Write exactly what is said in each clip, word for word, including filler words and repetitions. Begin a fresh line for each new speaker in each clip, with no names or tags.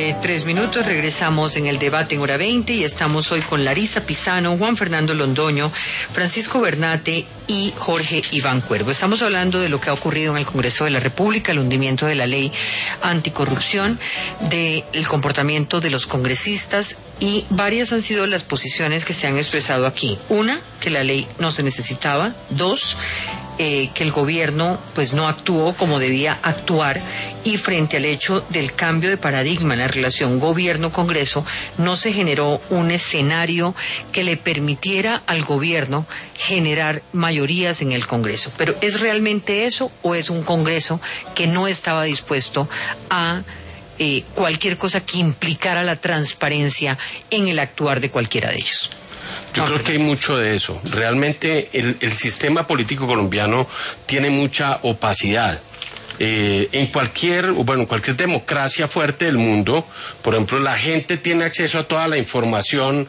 Eh, tres minutos, regresamos en el debate en hora veinte y estamos hoy con Larisa Pisano, Juan Fernando Londoño, Francisco Bernate y Jorge Iván Cuervo. Estamos hablando de lo que ha ocurrido en el Congreso de la República, el hundimiento de la ley anticorrupción, del comportamiento de los congresistas, y varias han sido las posiciones que se han expresado aquí. Una, que la ley no se necesitaba. Dos, Eh, que el gobierno pues no actuó como debía actuar, y frente al hecho del cambio de paradigma en la relación gobierno-congreso no se generó un escenario que le permitiera al gobierno generar mayorías en el Congreso. Pero ¿es realmente eso o es un Congreso que no estaba dispuesto a eh, cualquier cosa que implicara la transparencia en el actuar de cualquiera de ellos?
Yo creo que hay mucho de eso. Realmente el, el sistema político colombiano tiene mucha opacidad. Eh, en cualquier, bueno, cualquier democracia fuerte del mundo, por ejemplo, la gente tiene acceso a toda la información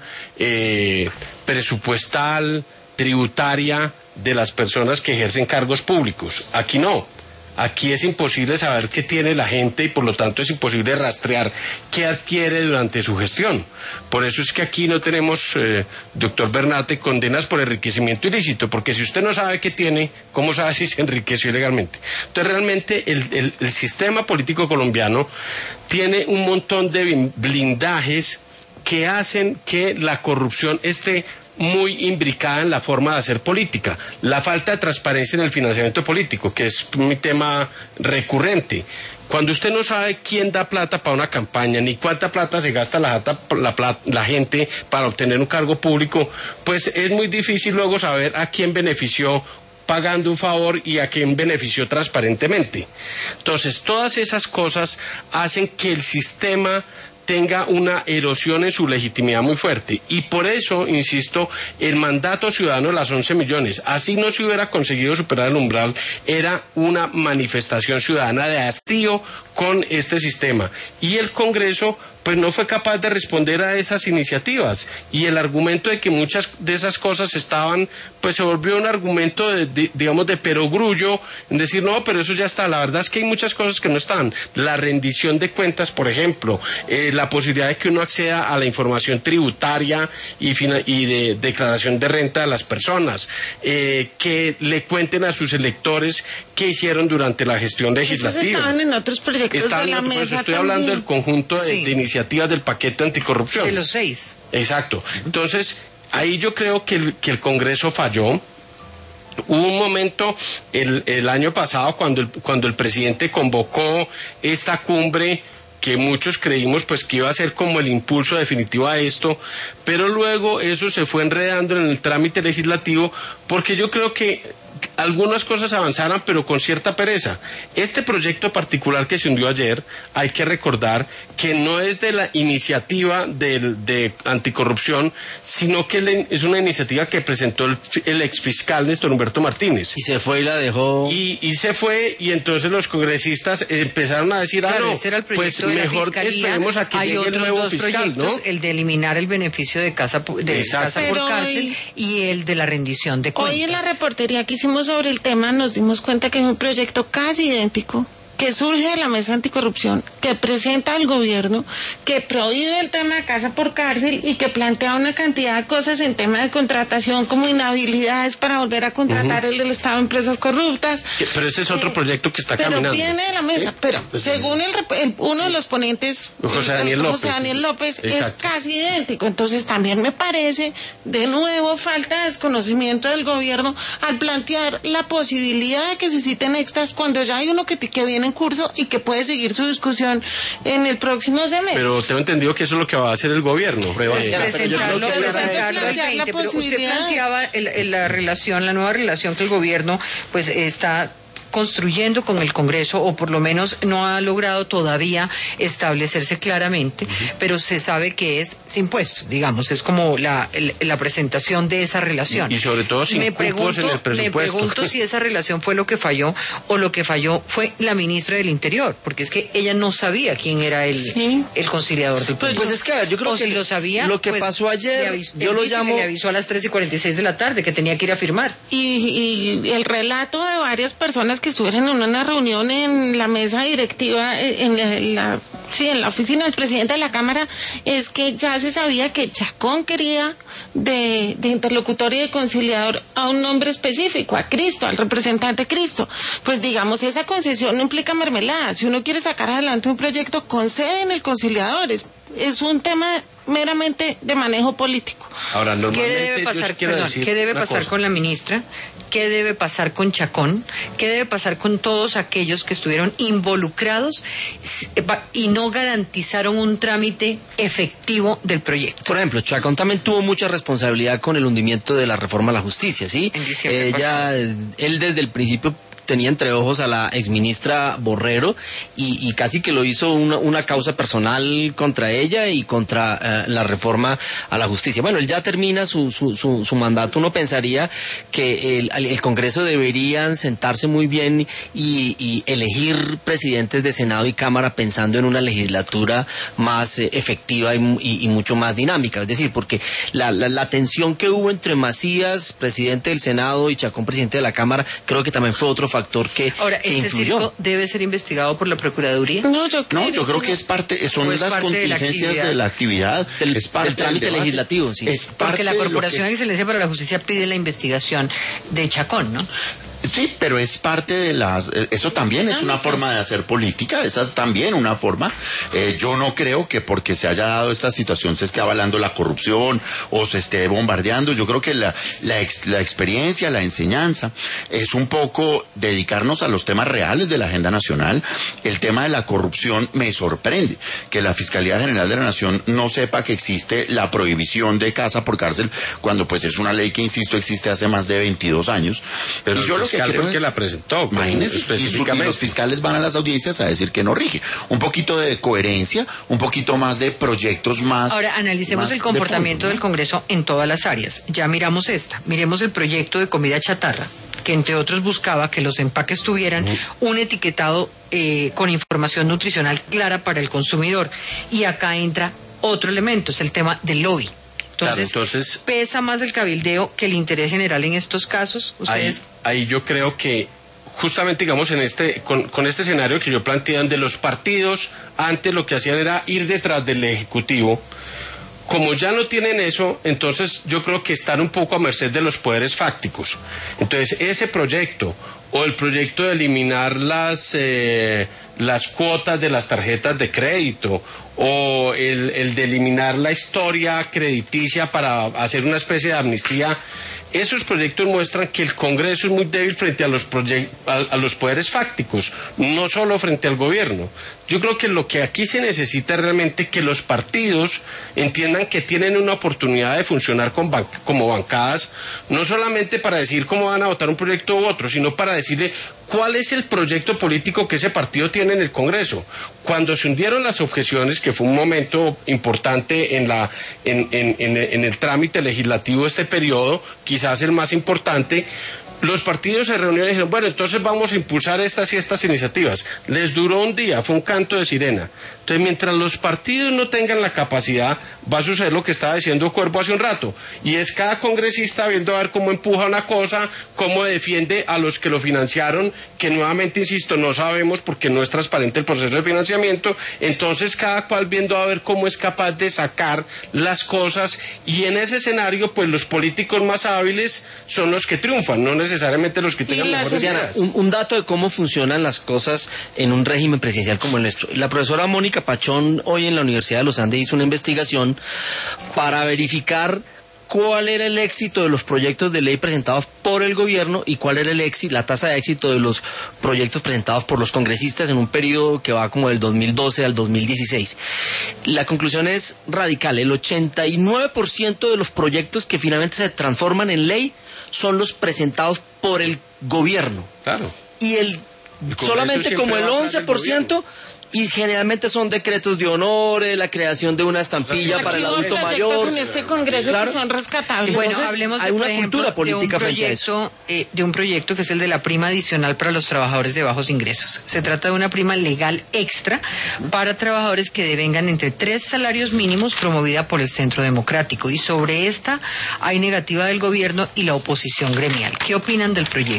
eh, presupuestal, tributaria de las personas que ejercen cargos públicos. Aquí no. Aquí es imposible saber qué tiene la gente y por lo tanto es imposible rastrear qué adquiere durante su gestión. Por eso es que aquí no tenemos, eh, doctor Bernate, condenas por enriquecimiento ilícito, porque si usted no sabe qué tiene, ¿cómo sabe si se enriqueció ilegalmente? Entonces realmente el, el, el sistema político colombiano tiene un montón de blindajes que hacen que la corrupción esté muy imbricada en la forma de hacer política. La falta de transparencia en el financiamiento político, que es mi tema recurrente. Cuando usted no sabe quién da plata para una campaña, ni cuánta plata se gasta la, la, la, la gente para obtener un cargo público, pues es muy difícil luego saber a quién benefició pagando un favor y a quién benefició transparentemente. Entonces, todas esas cosas hacen que el sistema tenga una erosión en su legitimidad muy fuerte, y por eso, insisto, el mandato ciudadano de las once millones, así no se hubiera conseguido superar el umbral, era una manifestación ciudadana de hastío con este sistema, y el Congreso pues no fue capaz de responder a esas iniciativas, y el argumento de que muchas de esas cosas estaban, pues se volvió un argumento de, de, digamos de perogrullo, en decir no, pero eso ya está. La verdad es que hay muchas cosas que no están. La rendición de cuentas, por ejemplo, eh, la posibilidad de que uno acceda a la información tributaria y, y de declaración de renta de las personas, eh, que le cuenten a sus electores qué hicieron durante la gestión legislativa.
Esos estaban en otros proyectos
estaban
de la
en,
mesa.
Pues estoy
también.
hablando del conjunto de,
sí.
de iniciativas del paquete anticorrupción.
De los seis.
Exacto. Entonces, ahí yo creo que el, que el Congreso falló. Hubo un momento el, el año pasado cuando el, cuando el presidente convocó esta cumbre, que muchos creímos pues que iba a ser como el impulso definitivo a esto, pero luego eso se fue enredando en el trámite legislativo, porque yo creo que algunas cosas avanzaron, pero con cierta pereza. Este proyecto particular que se hundió ayer, hay que recordar que no es de la iniciativa de, de anticorrupción, sino que es una iniciativa que presentó el, el exfiscal Néstor Humberto Martínez.
Y se fue y la dejó.
Y, y se fue, y entonces los congresistas empezaron a decir,
claro,
ah, no,
ese era el
pues
de
mejor
fiscalía.
esperemos a que
Hay
llegue
otros
el nuevo
dos
fiscal,
proyectos,
¿no?
El de eliminar el beneficio de casa, de casa por
Pero
cárcel
hoy,
y el de la rendición de cuentas.
Hoy en la reportería que hicimos sobre el tema nos dimos cuenta que es un proyecto casi idéntico, que surge de la mesa anticorrupción, que presenta al gobierno, que prohíbe el tema de casa por cárcel y que plantea una cantidad de cosas en tema de contratación, como inhabilidades para volver a contratar uh-huh. el del Estado en empresas corruptas.
Pero ese es otro eh, proyecto que está
pero
caminando.
Pero viene de la mesa, ¿sí? Pero pues según el, el, uno de los ponentes,
José Daniel López,
José Daniel López
exacto.
es casi idéntico. Entonces también me parece, de nuevo, falta de desconocimiento del gobierno al plantear la posibilidad de que se citen extras cuando ya hay uno que, que viene en curso y que puede seguir su discusión en el próximo semestre.
Pero tengo entendido que eso es lo que va a hacer el gobierno.
Pues eh, presentarlo, presentarlo al veinte, pero usted planteaba el, el, la relación, la nueva relación que el gobierno pues está construyendo con el Congreso, o por lo menos no ha logrado todavía establecerse claramente, uh-huh. pero se sabe que es sin puestos, digamos, es como la, el, la presentación de esa relación.
Y, y sobre todo sin
me
cupos
pregunto,
en el presupuesto.
Me pregunto si esa relación fue lo que falló, o lo que falló fue la ministra del Interior, porque es que ella no sabía quién era el, sí. el conciliador del
pues, pues es que a ver, yo creo
o
que
si lo sabía,
lo que
pues,
pasó ayer,
avisó,
yo lo llamo...
le avisó a las tres y cuarenta y seis de la tarde que tenía que ir a firmar.
Y, y el relato de varias personas que estuvieran en una reunión en la mesa directiva, en la, en la, sí, en la oficina del presidente de la Cámara, es que ya se sabía que Chacón quería de, de interlocutor y de conciliador a un nombre específico, a Cristo, al representante Cristo. Pues digamos, esa concesión no implica mermelada. Si uno quiere sacar adelante un proyecto, conceden el conciliador. Es, es un tema meramente de manejo político.
Ahora,
¿Qué debe pasar, perdón, ¿qué debe pasar
cosa.
con la ministra? ¿Qué debe pasar con Chacón? ¿Qué debe pasar con todos aquellos que estuvieron involucrados y no garantizaron un trámite efectivo del proyecto?
Por ejemplo, Chacón también tuvo mucha responsabilidad con el hundimiento de la reforma a la justicia, ¿sí?
En diciembre
Ella,
pasado.
él desde el principio tenía entre ojos a la exministra Borrero y, y casi que lo hizo una, una causa personal contra ella y contra uh, la reforma a la justicia. Bueno, él ya termina su, su, su, su mandato. Uno pensaría que el, el Congreso deberían sentarse muy bien y, y elegir presidentes de Senado y Cámara pensando en una legislatura más eh, efectiva y, y, y mucho más dinámica. Es decir, porque la, la, la tensión que hubo entre Macías, presidente del Senado, y Chacón, presidente de la Cámara, creo que también fue otro factor que,
Ahora,
que
¿este
influyó.
circo debe ser investigado por la Procuraduría?
No, yo creo,
No, yo creo que es parte, son
es
las
parte de la
contingencias de la
actividad.
actividad,
Del-
es parte
del trámite
debate,
legislativo, sí.
Es parte
Porque la
de lo
Corporación
que-
de Excelencia para la Justicia pide la investigación de Chacón, ¿no?
Sí, pero es parte de la... Eso también es una forma de hacer política, esa es también una forma. Eh, yo no creo que porque se haya dado esta situación se esté avalando la corrupción o se esté bombardeando. Yo creo que la, la, ex, la experiencia, la enseñanza, es un poco dedicarnos a los temas reales de la agenda nacional. El tema de la corrupción me sorprende, que la Fiscalía General de la Nación no sepa que existe la prohibición de casa por cárcel, cuando pues es una ley que, insisto, existe hace más de veintidós años.
Pero
y yo
el
lo que
fiscal
creo
fue el que
es-
la presentó, pues,
Imagínese, y, su- y
específicamente.
los fiscales van a las audiencias a decir que no rige. Un poquito de coherencia, un poquito más de proyectos más...
Ahora, analicemos
más
el
de
comportamiento
fondo,
del
¿no?
Congreso en todas las áreas. Ya miramos esta. Miremos el proyecto de comida chatarra, que entre otros buscaba que los empaques tuvieran un etiquetado eh, con información nutricional clara para el consumidor. Y acá entra otro elemento, es el tema del lobby. Entonces,
Claro, entonces-
¿pesa más el cabildeo que el interés general en estos casos?
Ahí,
Ustedes...
ahí yo creo que justamente, digamos, en este, con, con este escenario que yo planteé, donde los partidos antes lo que hacían era ir detrás del Ejecutivo, como ya no tienen eso, entonces yo creo que están un poco a merced de los poderes fácticos. Entonces, ese proyecto, o el proyecto de eliminar las, eh, las cuotas de las tarjetas de crédito, o el, el de eliminar la historia crediticia para hacer una especie de amnistía, esos proyectos muestran que el Congreso es muy débil frente a los, proyec- a, a los poderes fácticos, no solo frente al gobierno. Yo creo que lo que aquí se necesita es realmente que los partidos entiendan que tienen una oportunidad de funcionar con ban- como bancadas, no solamente para decir cómo van a votar un proyecto u otro, sino para decirle cuál es el proyecto político que ese partido tiene en el Congreso. Cuando se hundieron las objeciones, que fue un momento importante en, la, en, en, en, en el trámite legislativo de este periodo, quizás el más importante, los partidos se reunieron y dijeron, bueno, entonces vamos a impulsar estas y estas iniciativas. Les duró un día, fue un canto de sirena. Entonces, mientras los partidos no tengan la capacidad, va a suceder lo que estaba diciendo Cuervo hace un rato, y es cada congresista viendo a ver cómo empuja una cosa, cómo defiende a los que lo financiaron, que nuevamente, insisto, no sabemos porque no es transparente el proceso de financiamiento. Entonces, cada cual viendo a ver cómo es capaz de sacar las cosas, y en ese escenario, pues los políticos más hábiles son los que triunfan, no necesariamente los que tengan
la
mejores
sociedad-
ideas.
Un, un dato de cómo funcionan las cosas en un régimen presidencial como el nuestro. La profesora Mónica Pachón hoy en la Universidad de los Andes hizo una investigación para verificar cuál era el éxito de los proyectos de ley presentados por el gobierno y cuál era el éxito, la tasa de éxito de los proyectos presentados por los congresistas en un periodo que va como del dos mil doce al dos mil dieciséis. La conclusión es radical. El ochenta y nueve por ciento de los proyectos que finalmente se transforman en ley son los presentados por el gobierno.
Claro.
Y el,
Congreso
solamente
siempre
como
va
el
atrás
once
del
por ciento, y generalmente son decretos de honores, la creación de una estampilla para el
Aquí hubo
adulto
proyectos
mayor.
en este Congreso
Claro.
que son rescatables.
Bueno,
Entonces,
hablemos de,
hay una
por ejemplo,
cultura política
de un
frente a eso.
proyecto, eh, de un proyecto que es el de la prima adicional para los trabajadores de bajos ingresos. Se trata de una prima legal extra para trabajadores que devengan entre tres salarios mínimos, promovida por el Centro Democrático. Y sobre esta hay negativa del gobierno y la oposición gremial. ¿Qué opinan del proyecto?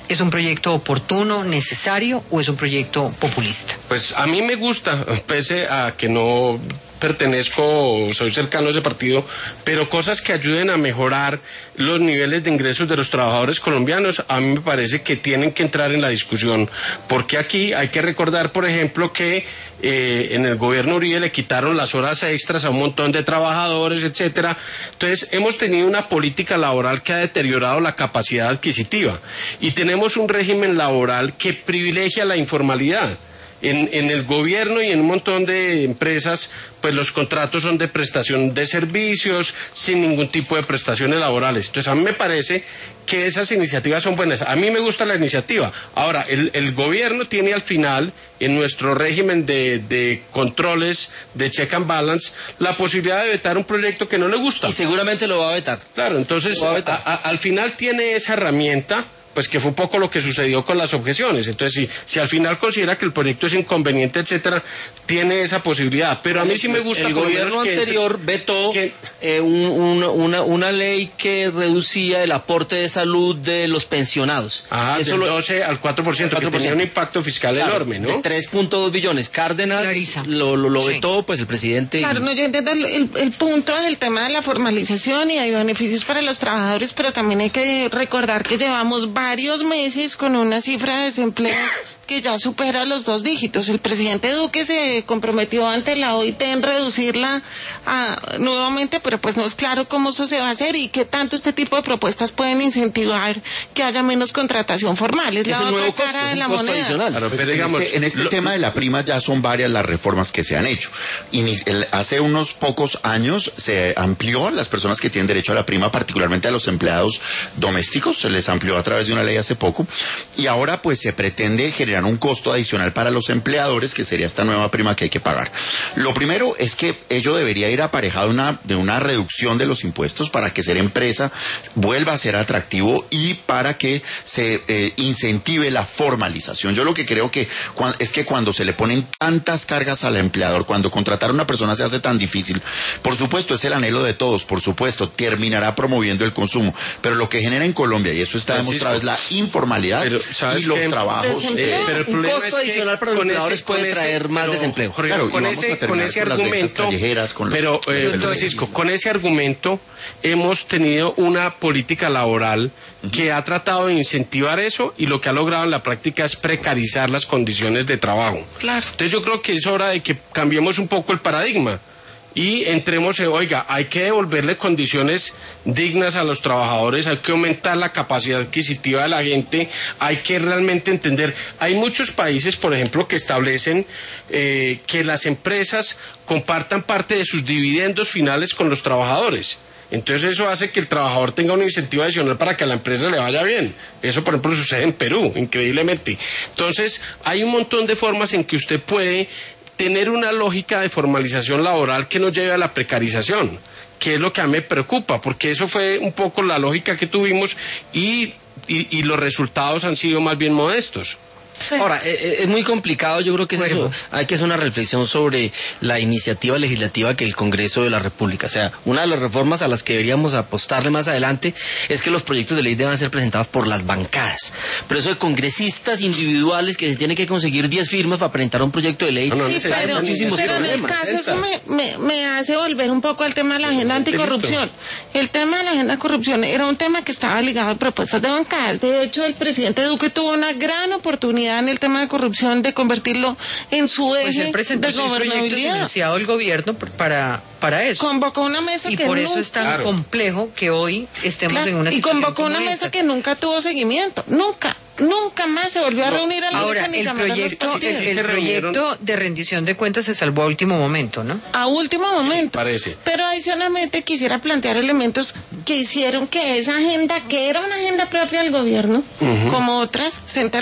¿Es un proyecto oportuno, necesario o es un proyecto populista?
Pues a mí me gusta, pese a que no pertenezco, soy cercano a ese partido, pero cosas que ayuden a mejorar los niveles de ingresos de los trabajadores colombianos, a mí me parece que tienen que entrar en la discusión, porque aquí hay que recordar, por ejemplo, que eh, en el gobierno Uribe le quitaron las horas extras a un montón de trabajadores, etcétera. Entonces, hemos tenido una política laboral que ha deteriorado la capacidad adquisitiva y tenemos un régimen laboral que privilegia la informalidad. En, en el gobierno y en un montón de empresas, pues los contratos son de prestación de servicios, sin ningún tipo de prestaciones laborales. Entonces, a mí me parece que esas iniciativas son buenas. A mí me gusta la iniciativa. Ahora, el, el gobierno tiene al final, en nuestro régimen de, de controles, de check and balance, la posibilidad de vetar un proyecto que no le gusta.
Y seguramente lo va a vetar.
Claro, entonces, a, a, al final tiene esa herramienta, pues que fue un poco lo que sucedió con las objeciones. Entonces, si, si al final considera que el proyecto es inconveniente, etcétera, tiene esa posibilidad. Pero a mí sí me gusta...
El gobierno
que,
anterior vetó
que,
eh, un, un, una, una ley que reducía el aporte de salud de los pensionados.
Ah,
Eso
del
lo,
doce al cuatro por ciento, que tenía un impacto fiscal
claro,
enorme, ¿no?
De tres punto dos billones. Cárdenas
Clarisa.
lo, lo, lo
Sí.
vetó, pues el presidente...
Claro, no, yo entiendo el, el, el punto del tema de la formalización y hay beneficios para los trabajadores, pero también hay que recordar que llevamos varios meses con una cifra de desempleo que ya supera los dos dígitos. El presidente Duque se comprometió ante la O I T en reducirla a, nuevamente, pero pues no es claro cómo eso se va a hacer y qué tanto este tipo de propuestas pueden incentivar que haya menos contratación formal. Es,
Es
la
un
otra
nuevo
cara
costo,
de
es
la
un costo
moneda.
adicional.
Claro,
Pues
pero
en
digamos,
este, en este
lo-
tema de la prima ya son varias las reformas que se han hecho. Ini- el- hace unos pocos años se amplió a las personas que tienen derecho a la prima, particularmente a los empleados domésticos, se les amplió a través de una ley hace poco, y ahora pues se pretende generar un costo adicional para los empleadores, que sería esta nueva prima que hay que pagar. Lo primero es que ello debería ir aparejado de una, de una reducción de los impuestos para que ser empresa vuelva a ser atractivo y para que se eh, incentive la formalización. Yo lo que creo que cua- es que cuando se le ponen tantas cargas al empleador, cuando contratar a una persona se hace tan difícil, por supuesto es el anhelo de todos, por supuesto terminará promoviendo el consumo, pero lo que genera en Colombia, y eso está
Francisco,
demostrado, es la informalidad
pero, ¿sabes
y los
qué?
trabajos.
Desempleo.
eh,
pero el
Un
problema
costo
es que
adicional para los
con
empleadores
ese-
puede
con ese-
traer más
pero,
desempleo.
Jorge,
Claro, y
con
vamos a
ese,
terminar
con ese
con las ventas
argumento,
callejeras, con los-
pero eh,
Pero,
Francisco, con ese argumento hemos tenido una política laboral que ha tratado de incentivar eso y lo que ha logrado en la práctica es precarizar las condiciones de trabajo.
Claro.
Entonces yo creo que es hora de que cambiemos un poco el paradigma y entremos en, oiga, hay que devolverle condiciones dignas a los trabajadores, hay que aumentar la capacidad adquisitiva de la gente, hay que realmente entender, hay muchos países, por ejemplo, que establecen eh, que las empresas compartan parte de sus dividendos finales con los trabajadores. Entonces eso hace que el trabajador tenga un incentivo adicional para que a la empresa le vaya bien. Eso, por ejemplo, sucede en Perú, increíblemente. Entonces, hay un montón de formas en que usted puede tener una lógica de formalización laboral que no lleve a la precarización, que es lo que a mí me preocupa, porque eso fue un poco la lógica que tuvimos y, y, y los resultados han sido más bien modestos.
Ahora, eh, es muy complicado, yo creo que es
Cuervo.
eso, hay que hacer una reflexión sobre la iniciativa legislativa que el Congreso de la República, o sea, una de las reformas a las que deberíamos apostarle más adelante es que los proyectos de ley deban ser presentados por las bancadas, pero eso de congresistas individuales que se tienen que conseguir diez firmas para presentar un proyecto de ley,
No, no,
Sí,
necesita
pero,
muchísimos
pero en el
problemas.
caso eso me, me, me hace volver un poco al tema de la agenda anticorrupción. El tema de la agenda corrupción era un tema que estaba ligado a propuestas de bancadas. De hecho, el presidente Duque tuvo una gran oportunidad en el tema de corrupción de convertirlo en su
Pues
eje
él presentó
de
seis proyectos
gobernabilidad.
financiado el gobierno por- para, para eso.
Convocó una mesa
Y
que
por eso
nunca-
es tan
Claro.
complejo que hoy estemos
Claro,
en una
y
situación
convocó
como
una mesa
esta.
que nunca tuvo seguimiento, nunca, nunca más se volvió a reunir a la
Ahora,
mesa ni
el
llamar a los
proyecto,
partidos.
sí
el
se reunieron.
proyecto de rendición de cuentas se salvó a último momento, ¿no?
A último momento.
parece.
Pero adicionalmente quisiera plantear elementos que hicieron que esa agenda, que era una agenda propia del gobierno, como otras, se enterrara.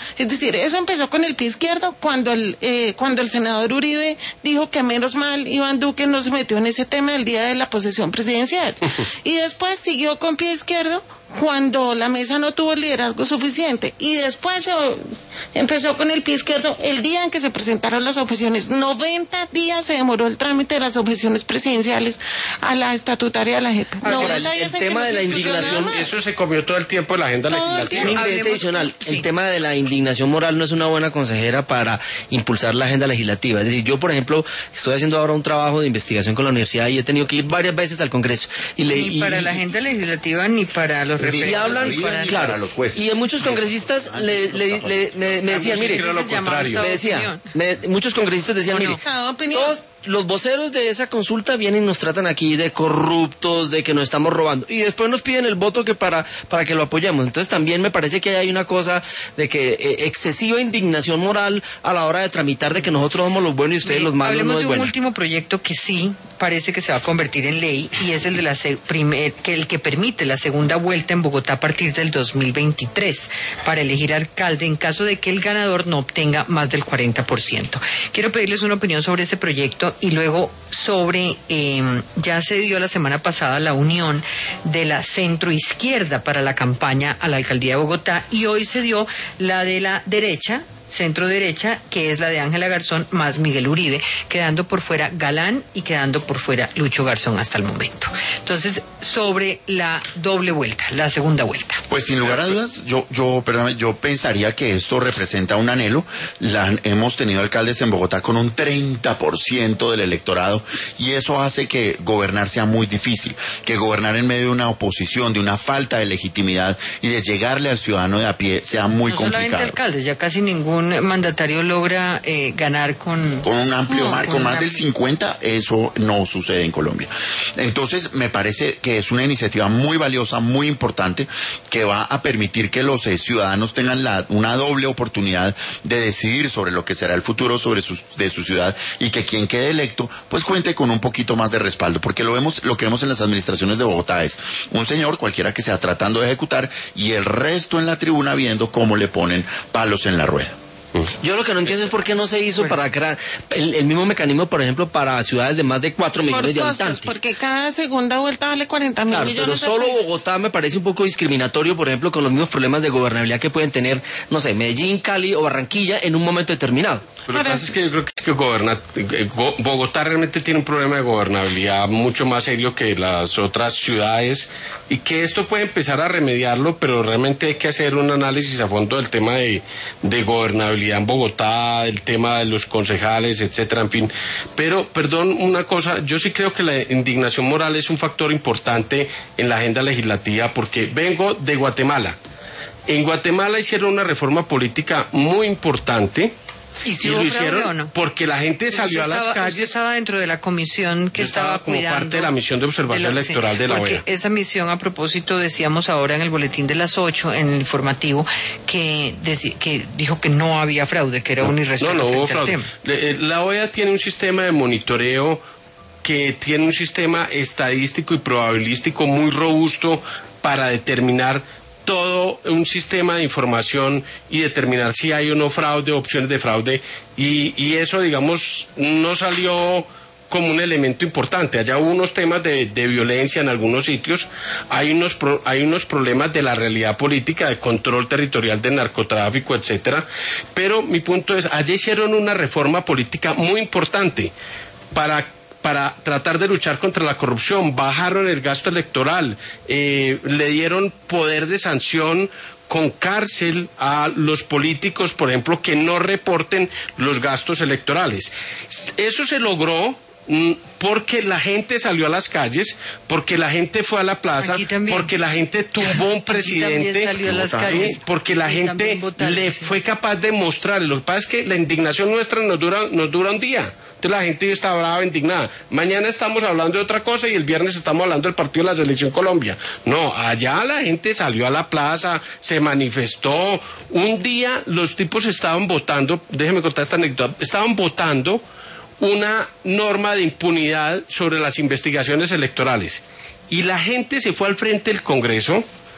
Es decir, eso empezó con el pie izquierdo cuando el, eh, cuando el senador Uribe dijo que menos mal Iván Duque no se metió en ese tema el día de la posesión presidencial. Y después siguió con pie izquierdo cuando la mesa no tuvo el liderazgo suficiente. Y después se empezó con el pie izquierdo el día en que se presentaron las objeciones. noventa días se demoró el trámite de las objeciones presidenciales a la estatutaria de la J E P.
Ahora, el, el tema de la indignación,
eso se comió todo el tiempo en la agenda
Todo
legislativa.
el
Un ingrediente adicional,
sí.
el tema de la indignación moral no es una buena consejera para impulsar la agenda legislativa. Es decir, yo, por ejemplo, estoy haciendo ahora un trabajo de investigación con la universidad y he tenido que ir varias veces al Congreso. Y le,
Ni
y,
para
y,
la agenda legislativa ni para los
Ni
y
referentes.
hablan,
Ni para
claro,
los jueces.
y en muchos congresistas le, le, le- me, me decían,
Sí,
mire,
creo lo
Ese es llamado
contrario.
estado
me
de
decía,
opinión.
me- muchos congresistas decían,
¿O
mire,
no?
Estado de opinión.
todos los voceros de esa consulta vienen y nos tratan aquí de corruptos, de que nos estamos robando, y después nos piden el voto que para, para que lo apoyemos. Entonces también me parece que hay una cosa de que eh, excesiva indignación moral a la hora de tramitar de que nosotros somos los buenos y ustedes
Mire,
los malos.
hablemos
No
de
es
un
bueno.
último proyecto que sí parece que se va a convertir en ley y es el de la se- primer, que el que permite la segunda vuelta en Bogotá a partir del dos mil veintitrés para elegir alcalde en caso de que el ganador no obtenga más del cuarenta por ciento. Quiero pedirles una opinión sobre ese proyecto y luego sobre, eh, ya se dio la semana pasada la unión de la centroizquierda para la campaña a la alcaldía de Bogotá y hoy se dio la de la derecha, centro derecha, que es la de Ángela Garzón más Miguel Uribe, quedando por fuera Galán y quedando por fuera Lucho Garzón hasta el momento. Entonces, sobre la doble vuelta, la segunda vuelta.
Pues sin lugar a dudas, yo, yo, perdóname, yo pensaría que esto representa un anhelo. La, hemos tenido alcaldes en Bogotá con un treinta por ciento del electorado y eso hace que gobernar sea muy difícil, que gobernar en medio de una oposición, de una falta de legitimidad y de llegarle al ciudadano de a pie sea muy
no
complicado.
solamente alcaldes, ya casi ningún mandatario logra eh, ganar con...
Con un amplio
no,
marco,
con
más
una-
del cincuenta, eso no sucede en Colombia. Entonces, me parece que es una iniciativa muy valiosa, muy importante, que va a permitir que los eh, ciudadanos tengan la, una doble oportunidad de decidir sobre lo que será el futuro sobre sus, de su ciudad y que quien quede electo, pues cuente con un poquito más de respaldo, porque lo vemos, lo que vemos en las administraciones de Bogotá es un señor, cualquiera que sea, tratando de ejecutar y el resto en la tribuna viendo cómo le ponen palos en la rueda.
Yo lo que no entiendo es por qué no se hizo para crear el, el mismo mecanismo, por ejemplo, para ciudades de más de cuatro
Por
millones de
costos,
habitantes.
porque cada segunda vuelta vale cuarenta mil
Claro, pero
millones de
solo
pesos.
Bogotá me parece un poco discriminatorio, por ejemplo, con los mismos problemas de gobernabilidad que pueden tener, no sé, Medellín, Cali o Barranquilla en un momento determinado.
Pero lo que pasa es que yo creo que, es que goberna- eh, Go- Bogotá realmente tiene un problema de gobernabilidad mucho más serio que las otras ciudades y que esto puede empezar a remediarlo, pero realmente hay que hacer un análisis a fondo del tema de, de gobernabilidad en Bogotá, el tema de los concejales, etcétera, en fin. Pero, perdón, una cosa, yo sí creo que la indignación moral es un factor importante en la agenda legislativa porque vengo de Guatemala. En Guatemala hicieron una reforma política muy importante.
¿Y si
Y
hubo
lo
fraude
hicieron
o no?
porque la gente salió a
Usted
las
estaba- usted
calles.
estaba dentro de la comisión que
Yo
estaba,
estaba como
cuidando
parte de la misión de observación
lo-
electoral de la
porque
O E A.
esa misión, a propósito, decíamos ahora en el boletín de las ocho, en el informativo, que, deci- que dijo que no había fraude, que era un irrespeto
No, no hubo
frente al
fraude.
tema.
Le- eh, La O E A tiene un sistema de monitoreo que tiene un sistema estadístico y probabilístico muy robusto para determinar todo un sistema de información y determinar si hay o no fraude, opciones de fraude, y, y eso, digamos, no salió como un elemento importante. Allá hubo unos temas de, de violencia en algunos sitios, hay unos, pro- hay unos problemas de la realidad política, de control territorial del narcotráfico, etcétera, pero mi punto es, allá hicieron una reforma política muy importante para para tratar de luchar contra la corrupción, bajaron el gasto electoral, eh, le dieron poder de sanción con cárcel a los políticos, por ejemplo, que no reporten los gastos electorales. Eso se logró mm, porque la gente salió a las calles, porque la gente fue a la plaza,
Aquí también.
porque la gente tumbó un
Aquí
presidente,
también salió a las
¿sí?
calles.
porque la
Y
gente
también votaron,
le
sí.
fue capaz de mostrar. Lo que pasa es que la indignación nuestra nos dura, nos dura un día. Entonces la gente está brava, indignada. Mañana estamos hablando de otra cosa y el viernes estamos hablando del partido de la Selección Colombia. No, allá la gente salió a la plaza, se manifestó. Un día los tipos estaban votando, déjeme contar esta anécdota, estaban votando una norma de impunidad sobre las investigaciones electorales. Y la gente se fue al frente del Congreso,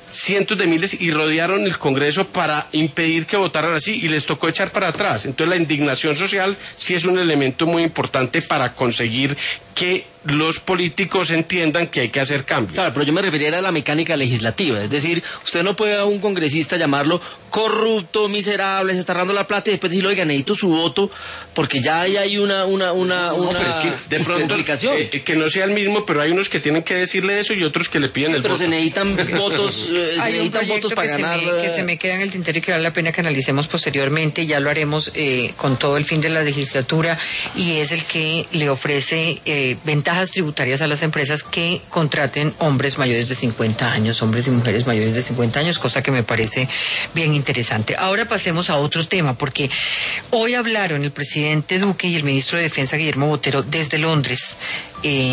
cientos de miles y rodearon el Congreso para impedir que votaran así y les tocó echar para atrás. Entonces la indignación social sí es un elemento muy importante para conseguir que los políticos entiendan que hay que hacer cambios.
Claro, pero yo me refería a la mecánica legislativa, es decir, usted no puede a un congresista llamarlo corrupto, miserable, se está dando la plata y después decirle, oiga, necesito su voto, porque ya ahí hay una una una,
no,
una
pero es que de pronto eh, que no sea el mismo, pero hay unos que tienen que decirle eso y otros que le piden
sí,
el
pero
voto.
se necesitan votos, eh, se
hay
necesitan
un
votos para
que
ganar.
Se me, que se me queda en el tintero y que vale la pena que analicemos posteriormente, ya lo haremos eh, con todo el fin de la legislatura, y es el que le ofrece eh, ventajas tributarias a las empresas que contraten hombres mayores de cincuenta años, hombres y mujeres mayores de cincuenta años, cosa que me parece bien interesante. Ahora pasemos a otro tema, porque hoy hablaron el presidente Duque y el ministro de Defensa Guillermo Botero desde Londres. Eh,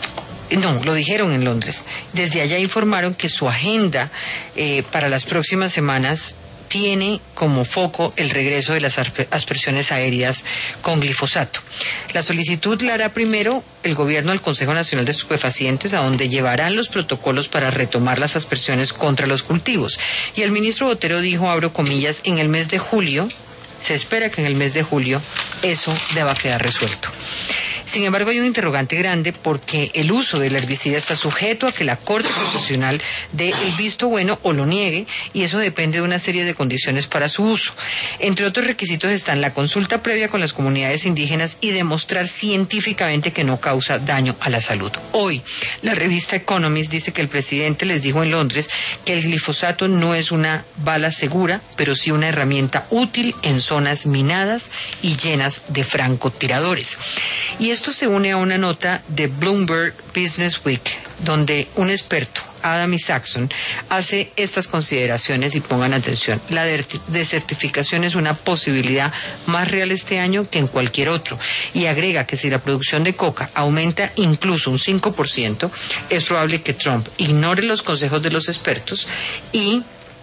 No, lo dijeron en Londres. Desde allá informaron que su agenda eh, para las próximas semanas tiene como foco el regreso de las aspersiones aéreas con glifosato. La solicitud la hará primero el gobierno al Consejo Nacional de Estupefacientes, a donde llevarán los protocolos para retomar las aspersiones contra los cultivos. Y el ministro Botero dijo, abro comillas, en el mes de julio, se espera que en el mes de julio eso deba quedar resuelto. Sin embargo, hay un interrogante grande porque el uso del herbicida está sujeto a que la Corte Constitucional dé el visto bueno o lo niegue, y eso depende de una serie de condiciones para su uso. Entre otros requisitos están la consulta previa con las comunidades indígenas y demostrar científicamente que no causa daño a la salud. Hoy, la revista Economist dice que el presidente les dijo en Londres que el glifosato no es una bala segura, pero sí una herramienta útil en zonas minadas y llenas de francotiradores. Y esto se une a una nota de Bloomberg Business Week, donde un experto, Adam Isaacson, hace estas consideraciones, y pongan atención. La desertificación es una posibilidad más real este año que en cualquier otro, y agrega que si la producción de coca aumenta incluso un cinco por ciento, es probable que Trump ignore los consejos de los expertos y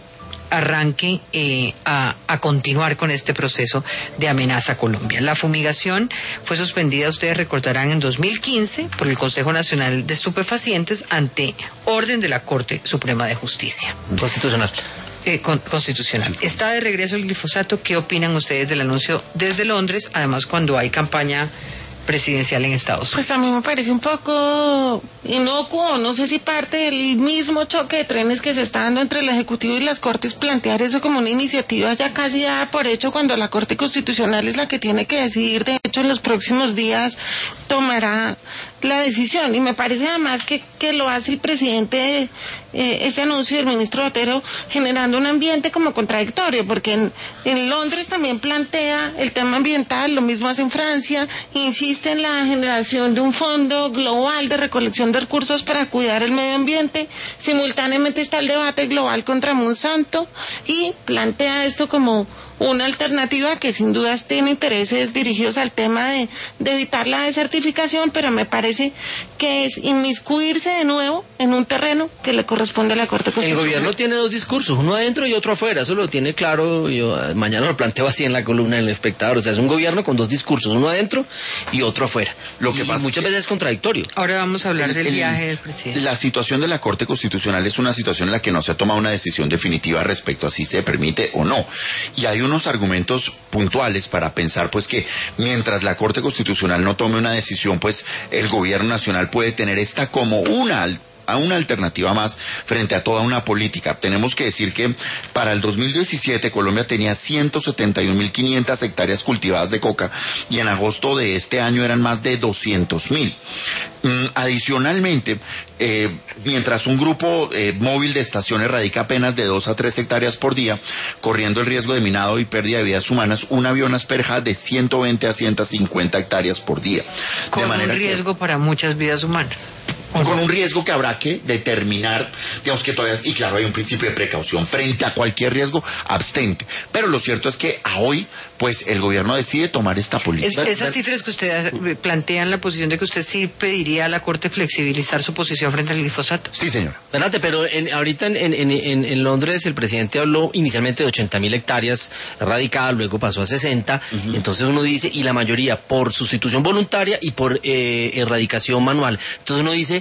arranque eh, a, a continuar con este proceso de amenaza a Colombia. La fumigación fue suspendida, ustedes recordarán, en dos mil quince por el Consejo Nacional de Estupefacientes ante orden de la Corte Suprema de Justicia.
Constitucional.
Eh, con, constitucional. Está de regreso el glifosato. ¿Qué opinan ustedes del anuncio desde Londres? Además, cuando hay campaña presidencial en Estados Unidos.
Pues a mí me parece un poco inocuo, no sé si parte del mismo choque de trenes que se está dando entre el Ejecutivo y las Cortes, plantear eso como una iniciativa ya casi dada por hecho, cuando la Corte Constitucional es la que tiene que decidir. De hecho, en los próximos días tomará la decisión, y me parece además que, que lo hace el presidente, eh, ese anuncio del ministro Botero, generando un ambiente como contradictorio, porque en, en Londres también plantea el tema ambiental, lo mismo hace en Francia, insiste en la generación de un fondo global de recolección de recursos para cuidar el medio ambiente. Simultáneamente está el debate global contra Monsanto, y plantea esto como una alternativa que sin dudas tiene intereses dirigidos al tema de, de evitar la desertificación, pero me parece que es inmiscuirse de nuevo en un terreno que le corresponde a la Corte Constitucional.
El gobierno tiene dos discursos, uno adentro y otro afuera, eso lo tiene claro. Yo mañana lo planteo así en la columna del Espectador, o sea, es un gobierno con dos discursos, uno adentro y otro afuera. Lo que y pasa muchas es que veces es contradictorio.
Ahora vamos a hablar
el,
del
el,
viaje del presidente.
La situación de la Corte Constitucional es una situación en la que no se ha tomado una decisión definitiva respecto a si se permite o no, y hay unos argumentos puntuales para pensar pues que mientras la Corte Constitucional no tome una decisión, pues el gobierno nacional puede tener esta como una a una alternativa más frente a toda una política. Tenemos que decir que para el dos mil diecisiete Colombia tenía ciento setenta y un mil quinientas hectáreas cultivadas de coca, y en agosto de este año eran más de doscientos mil. Mm, adicionalmente, eh, mientras un grupo eh, móvil de estaciones radica apenas de dos a tres hectáreas por día, corriendo el riesgo de minado y pérdida de vidas humanas, un avión asperja de ciento veinte a ciento cincuenta hectáreas por día.
Con
de manera
un riesgo
que,
para muchas vidas humanas.
con un riesgo que habrá que determinar, digamos que todavía, y claro, hay un principio de precaución frente a cualquier riesgo, abstente. Pero lo cierto es que a hoy, pues el gobierno decide tomar esta política.
Es, esas cifras que usted plantean la posición de que usted sí pediría a la Corte flexibilizar su posición frente al glifosato.
Sí, señora.
Fernate, pero en, ahorita en, en, en, en Londres el presidente habló inicialmente de ochenta mil hectáreas radicadas, luego pasó a sesenta, uh-huh. Entonces uno dice, y la mayoría por sustitución voluntaria y por eh, erradicación manual. Entonces uno dice,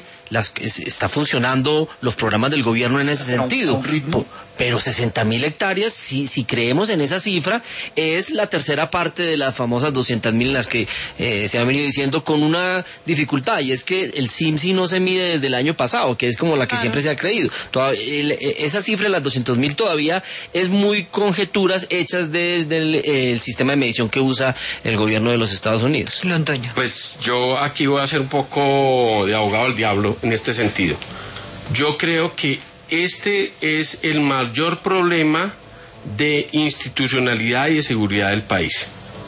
las, está funcionando los programas del gobierno en ese sentido. Pero sesenta mil hectáreas, si, si creemos en esa cifra, es la tercera parte de las famosas doscientas mil en las que eh, se han venido diciendo, con una dificultad, y es que el SIMSI no se mide desde el año pasado, que es como la que claro. siempre se ha creído. Toda, el, esa cifra de las doscientas mil todavía es muy conjeturas hechas de, del el sistema de medición que usa el gobierno de los Estados Unidos.
Londoño.
Pues yo aquí voy a ser un poco de abogado del diablo en este sentido. Yo creo que este es el mayor problema de institucionalidad y de seguridad del país.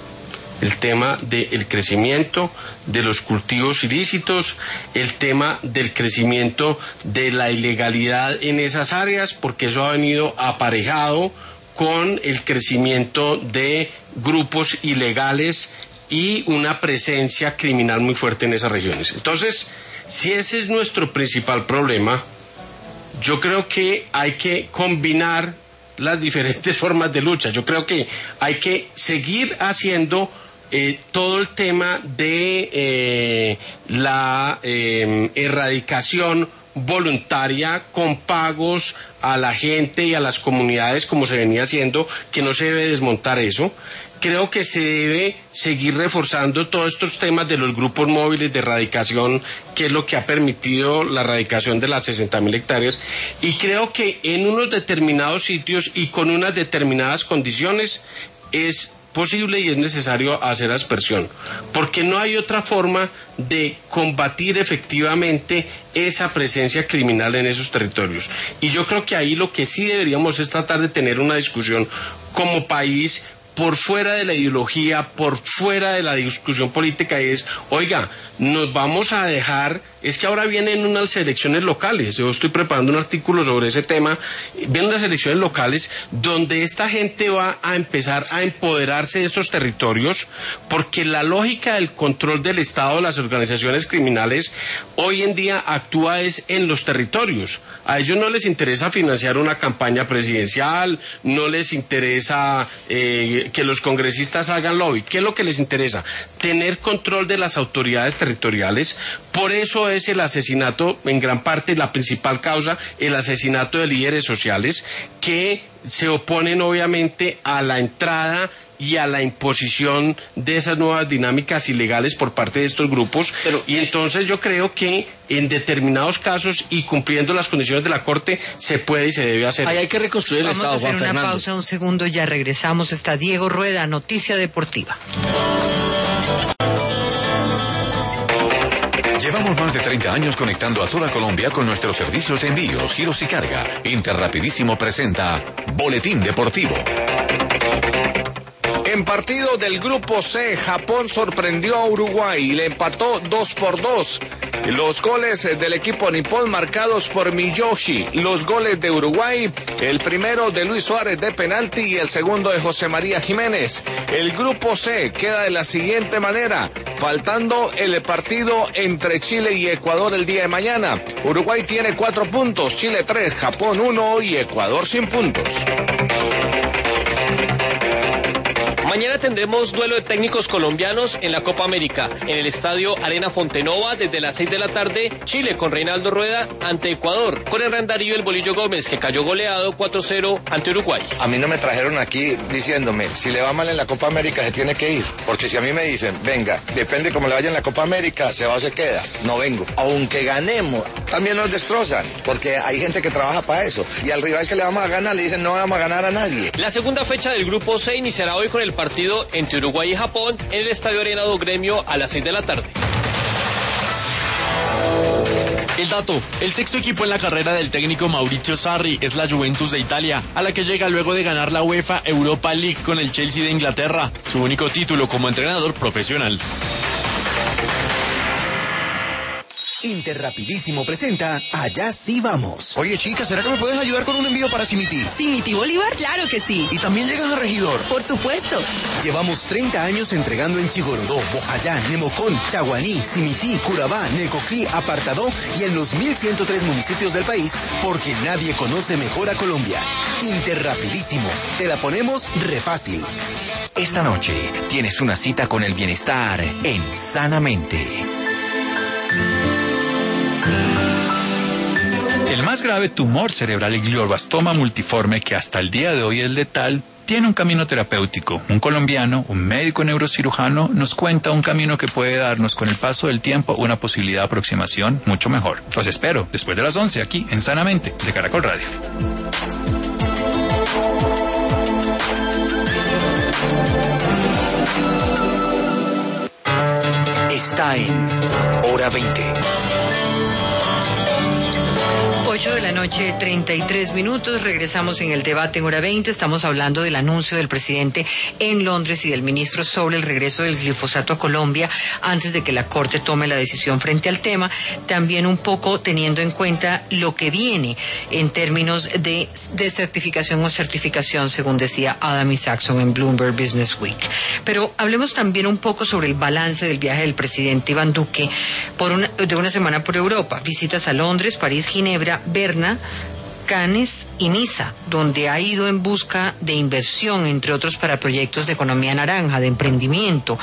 El tema del crecimiento de los cultivos ilícitos, el tema del crecimiento de la ilegalidad en esas áreas, porque eso ha venido aparejado con el crecimiento de grupos ilegales y una presencia criminal muy fuerte en esas regiones. Entonces, si ese es nuestro principal problema, yo creo que hay que combinar las diferentes formas de lucha. Yo creo que hay que seguir haciendo eh, todo el tema de eh, la eh, erradicación voluntaria con pagos a la gente y a las comunidades, como se venía haciendo, que no se debe desmontar eso. Creo que se debe seguir reforzando todos estos temas de los grupos móviles de erradicación, que es lo que ha permitido la erradicación de las sesenta mil hectáreas, y creo que en unos determinados sitios y con unas determinadas condiciones es posible y es necesario hacer aspersión, porque no hay otra forma de combatir efectivamente esa presencia criminal en esos territorios. Y yo creo que ahí lo que sí deberíamos es tratar de tener una discusión como país, por fuera de la ideología, por fuera de la discusión política, y es, oiga, nos vamos a dejar, es que ahora vienen unas elecciones locales, yo estoy preparando un artículo sobre ese tema, vienen unas elecciones locales donde esta gente va a empezar a empoderarse de estos territorios, porque la lógica del control del Estado, de las organizaciones criminales, hoy en día actúa es en los territorios. A ellos no les interesa financiar una campaña presidencial, no les interesa eh, que los congresistas hagan lobby. ¿Qué es lo que les interesa? Tener control de las autoridades territoriales. Por eso es el asesinato, en gran parte la principal causa, el asesinato de líderes sociales que se oponen obviamente a la entrada y a la imposición de esas nuevas dinámicas ilegales por parte de estos grupos. Pero, y entonces yo creo que en determinados casos y cumpliendo las condiciones de la Corte se puede y se debe hacer.
Ahí hay que reconstruir el
Vamos
Estado,
a hacer
Juan
una
Fernando.
pausa, un segundo, ya regresamos. Está Diego Rueda, Noticia Deportiva.
Llevamos más de treinta años conectando a toda Colombia con nuestros servicios de envíos, giros y carga. Interrapidísimo presenta Boletín Deportivo.
En partido del Grupo C, Japón sorprendió a Uruguay y le empató dos por dos. Los goles del equipo nipón marcados por Miyoshi. Los goles de Uruguay, el primero de Luis Suárez de penalti y el segundo de José María Jiménez. El Grupo C queda de la siguiente manera, faltando el partido entre Chile y Ecuador el día de mañana. Uruguay tiene cuatro puntos, Chile tres, Japón uno y Ecuador sin puntos.
Mañana tendremos duelo de técnicos colombianos en la Copa América, en el estadio Arena Fontenova desde las seis de la tarde, Chile con Reinaldo Rueda ante Ecuador, con Hernán Darío el Bolillo Gómez, que cayó goleado cuatro cero ante Uruguay.
A mí no me trajeron aquí diciéndome, si le va mal en la Copa América se tiene que ir, porque si a mí me dicen, venga, depende cómo le vaya en la Copa América, se va o se queda, no vengo. Aunque ganemos, también nos destrozan, porque hay gente que trabaja para eso, y al rival que le vamos a ganar le dicen, no vamos a ganar a nadie.
La segunda fecha del Grupo C iniciará hoy con el partido entre Uruguay y Japón en el Estadio Arena do Gremio a las seis de la tarde.
El dato, el sexto equipo en la carrera del técnico Maurizio Sarri es la Juventus de Italia, a la que llega luego de ganar la UEFA Europa League con el Chelsea de Inglaterra, su único título como entrenador profesional.
Interrapidísimo presenta Allá sí vamos. Oye, chica, ¿será que me puedes ayudar con un envío para Simití?
¿Simití Bolívar? Claro que sí.
¿Y también llegas a Regidor?
Por supuesto.
Llevamos treinta años entregando en Chigorodó, Bojayá, Nemocón, Chaguaní, Simití, Curabá, Necoclí, Apartadó y en los mil ciento tres municipios del país, porque nadie conoce mejor a Colombia. Interrapidísimo. Te la ponemos re fácil.
Esta noche tienes una cita con el bienestar en Sanamente.
más grave tumor cerebral, el glioblastoma multiforme, que hasta el día de hoy es letal, tiene un camino terapéutico. Un colombiano, un médico neurocirujano, nos cuenta un camino que puede darnos con el paso del tiempo una posibilidad de aproximación mucho mejor. Los espero después de las once aquí en Sanamente de Caracol Radio.
Está en Hora veinte.
ocho de la noche, treinta y tres minutos. Regresamos en el debate en Hora veinte. Estamos hablando del anuncio del presidente en Londres y del ministro sobre el regreso del glifosato a Colombia antes de que la Corte tome la decisión frente al tema. También un poco teniendo en cuenta lo que viene en términos de, de certificación o certificación, según decía Adam Isaacson en Bloomberg Business Week. Pero hablemos también un poco sobre el balance del viaje del presidente Iván Duque por una, de una semana por Europa. Visitas a Londres, París, Ginebra, Berna, Cannes y Niza, donde ha ido en busca de inversión, entre otros para proyectos de economía naranja, de emprendimiento.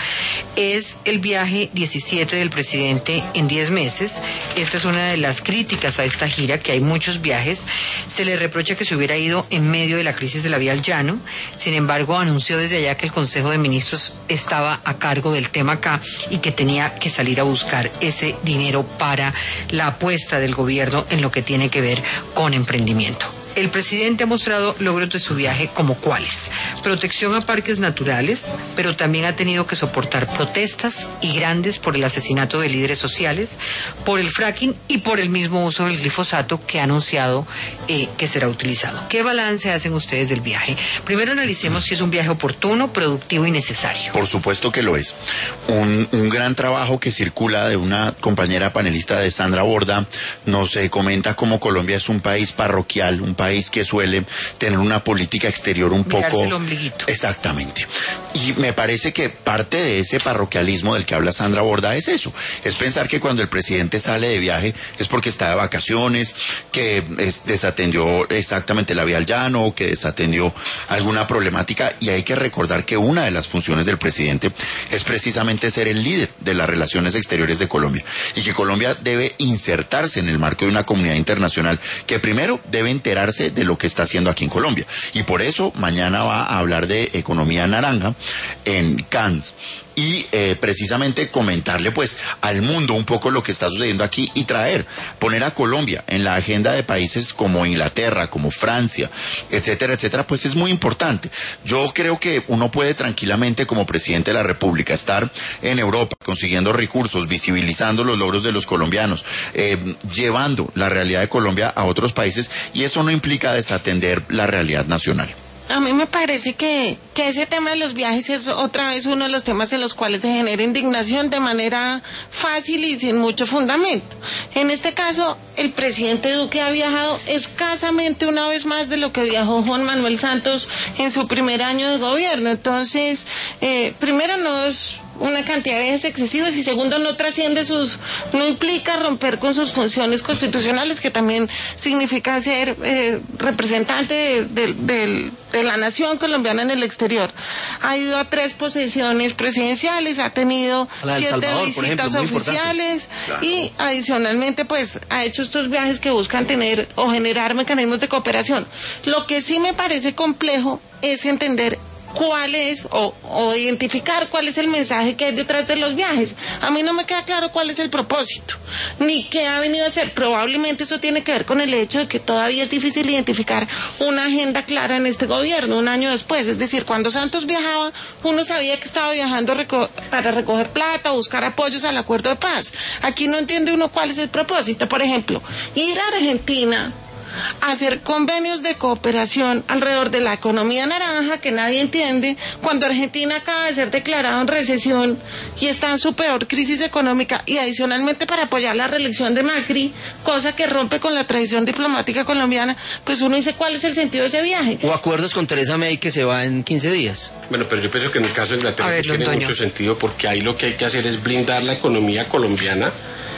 Es el viaje diecisiete del presidente en diez meses. Esta es una de las críticas a esta gira, que hay muchos viajes. Se le reprocha que se hubiera ido en medio de la crisis de la vía al llano. Sin embargo, anunció desde allá que el Consejo de Ministros estaba a cargo del tema acá y que tenía que salir a buscar ese dinero para la apuesta del gobierno en lo que tiene que ver con emprendimiento. El presidente ha mostrado logros de su viaje como cuáles: protección a parques naturales, pero también ha tenido que soportar protestas y grandes por el asesinato de líderes sociales, por el fracking y por el mismo uso del glifosato que ha anunciado eh, que será utilizado. ¿Qué balance hacen ustedes del viaje? Primero analicemos si es un viaje oportuno, productivo y necesario.
Por supuesto que lo es. Un, un gran trabajo que circula de una compañera panelista, de Sandra Borda, nos eh, comenta cómo Colombia es un país parroquial, un país que suele tener una política exterior un
Mirarse
poco...
el ombliguito.
Exactamente. Y me parece que parte de ese parroquialismo del que habla Sandra Borda es eso, es pensar que cuando el presidente sale de viaje es porque está de vacaciones, que es, desatendió exactamente la vía al llano, o que desatendió alguna problemática, y hay que recordar que una de las funciones del presidente es precisamente ser el líder de las relaciones exteriores de Colombia, y que Colombia debe insertarse en el marco de una comunidad internacional que primero debe enterarse de lo que está haciendo aquí en Colombia, y por eso mañana va a hablar de economía naranja en Cannes y eh, precisamente comentarle pues al mundo un poco lo que está sucediendo aquí y traer, poner a Colombia en la agenda de países como Inglaterra, como Francia, etcétera, etcétera, pues es muy importante. Yo creo que uno puede tranquilamente como presidente de la República estar en Europa consiguiendo recursos, visibilizando los logros de los colombianos, eh, llevando la realidad de Colombia a otros países, y eso no implica desatender la realidad nacional.
A mí me parece que, que ese tema de los viajes es otra vez uno de los temas en los cuales se genera indignación de manera fácil y sin mucho fundamento. En este caso, el presidente Duque ha viajado escasamente una vez más de lo que viajó Juan Manuel Santos en su primer año de gobierno. Entonces, eh, primero no es una cantidad de viajes excesivas, y segundo, no trasciende sus, no implica romper con sus funciones constitucionales, que también significa ser eh, representante de, de, de, de la nación colombiana en el exterior. Ha ido a tres posesiones presidenciales, ha tenido siete Salvador, visitas ejemplo, oficiales, claro. Y adicionalmente pues ha hecho estos viajes que buscan tener o generar mecanismos de cooperación. Lo que sí me parece complejo es entender cuál es, o, o identificar cuál es el mensaje que hay detrás de los viajes. A mí no me queda claro cuál es el propósito, ni qué ha venido a hacer. Probablemente eso tiene que ver con el hecho de que todavía es difícil identificar una agenda clara en este gobierno, un año después. Es decir, cuando Santos viajaba, uno sabía que estaba viajando reco- para recoger plata, buscar apoyos al acuerdo de paz. Aquí no entiende uno cuál es el propósito. Por ejemplo, ir a Argentina hacer convenios de cooperación alrededor de la economía naranja, que nadie entiende, cuando Argentina acaba de ser declarado en recesión y está en su peor crisis económica, y adicionalmente para apoyar la reelección de Macri, cosa que rompe con la tradición diplomática colombiana. Pues uno dice, ¿cuál es el sentido de ese viaje?
O acuerdos con Theresa May, que se va en quince días.
Bueno, pero yo pienso que en el caso de Inglaterra
ver,
sí tiene
Londoño.
mucho sentido, porque ahí lo que hay que hacer es blindar la economía colombiana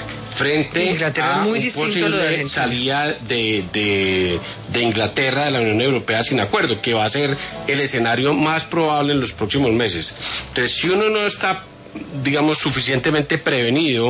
frente
Inglaterra
a
es muy
un
distinto a lo de
posible
Argentina.
salida de, de, de Inglaterra de la Unión Europea sin acuerdo, que va a ser el escenario más probable en los próximos meses. Entonces, si uno no está, digamos, suficientemente prevenido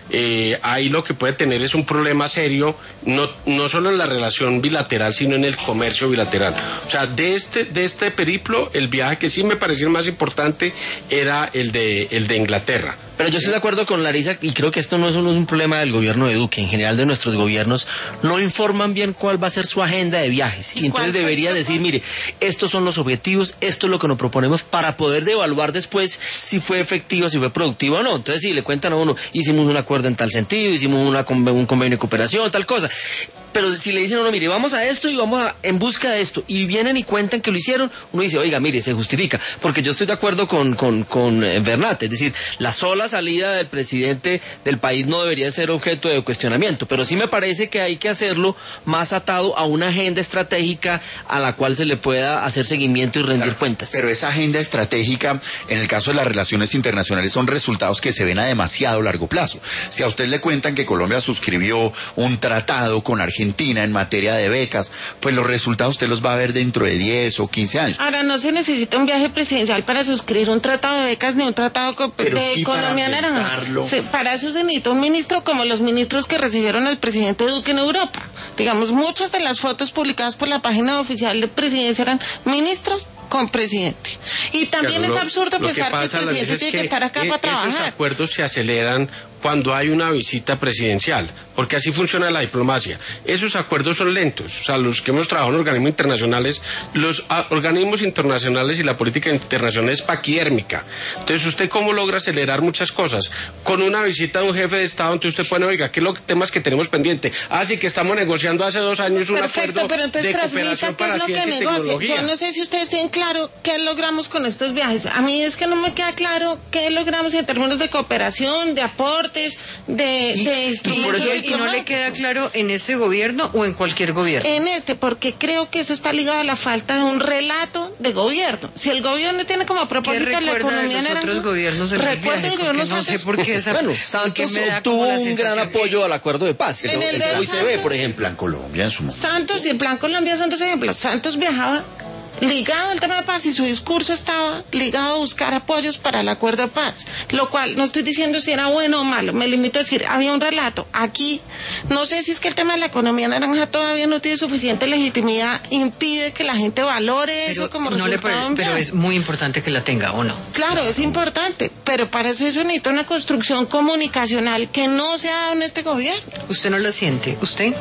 eh, ahí lo que puede tener es un problema serio, no, no solo en la relación bilateral, sino en el comercio bilateral. O sea, de este, de este periplo, el viaje que sí me pareció más importante era el de, el de Inglaterra.
Pero yo estoy de acuerdo con Larisa y creo que esto no es un, un problema del gobierno de Duque, en general de nuestros gobiernos no informan bien cuál va a ser su agenda de viajes y entonces debería decir, mire, estos son los objetivos, esto es lo que nos proponemos para poder evaluar después si fue efectivo, si fue productivo o no. Entonces si le cuentan a uno, hicimos un acuerdo en tal sentido, hicimos una, un convenio de cooperación, tal cosa. Pero si le dicen a uno, mire, vamos a esto y vamos a, en busca de esto, y vienen y cuentan que lo hicieron, uno dice, oiga, mire, se justifica. Porque yo estoy de acuerdo con, con, con eh, Bernat, es decir, la sola salida del presidente del país no debería ser objeto de cuestionamiento, pero sí me parece que hay que hacerlo más atado a una agenda estratégica a la cual se le pueda hacer seguimiento y rendir
claro,
cuentas.
Pero esa agenda estratégica, en el caso de las relaciones internacionales, son resultados que se ven a demasiado largo plazo. Si a usted le cuentan que Colombia suscribió un tratado con Argentina, Argentina en materia de becas, pues los resultados usted los va a ver dentro de diez o quince años.
Ahora, no se necesita un viaje presidencial para suscribir un tratado de becas ni un tratado co- de
sí
economía
para
naranja. Se, para eso se necesita un ministro como los ministros que recibieron al presidente Duque en Europa. Digamos, muchas de las fotos publicadas por la página oficial de presidencia eran ministros con presidente. Y también
Claro,
es
lo,
absurdo
lo
pensar
que, pasa,
que el presidente tiene que, que estar acá
eh,
para trabajar.
Esos acuerdos se aceleran cuando hay una visita presidencial, porque así funciona la diplomacia. Esos acuerdos son lentos, o sea, los que hemos trabajado en organismos internacionales, los a, organismos internacionales y la política internacional es paquiérmica. Entonces, ¿usted cómo logra acelerar muchas cosas? Con una visita de un jefe de Estado, entonces usted pone, oiga, ¿qué es los temas que tenemos pendiente? Ah, sí, que estamos negociando hace dos años un
Perfecto,
acuerdo
pero entonces
de cooperación
transmita qué
para
es lo
ciencia
que
y
negocia.
tecnología.
Yo no sé si ustedes tienen claro qué logramos con estos viajes. A mí es que no me queda claro qué logramos en términos de cooperación, de aportes, de,
y,
de instrumentos.
Y, y, y no le queda claro en este gobierno o en cualquier gobierno.
En este, porque creo que eso está ligado a la falta de un relato de gobierno. Si el gobierno tiene como propósito la economía
de los
naranja,
otros gobiernos en
recuerda el gobierno
no
Santos.
sé por qué esa,
bueno, Santos obtuvo un gran apoyo que... al acuerdo de paz.
En el, el
hoy se ve, por ejemplo,
en Colombia en su momento.
Santos y el Plan Colombia son dos ejemplos. Santos viajaba ligado al tema de paz y su discurso estaba ligado a buscar apoyos para el acuerdo de paz, lo cual no estoy diciendo si era bueno o malo, me limito a decir, había un relato. Aquí, no sé si es que el tema de la economía naranja todavía no tiene suficiente legitimidad, impide que la gente valore
pero
eso como
no
resultado.
Le, pero es muy importante que la tenga, ¿o no?
Claro, es importante, pero para eso eso necesita una construcción comunicacional que no se ha dado en este gobierno.
¿Usted no la siente? ¿Usted?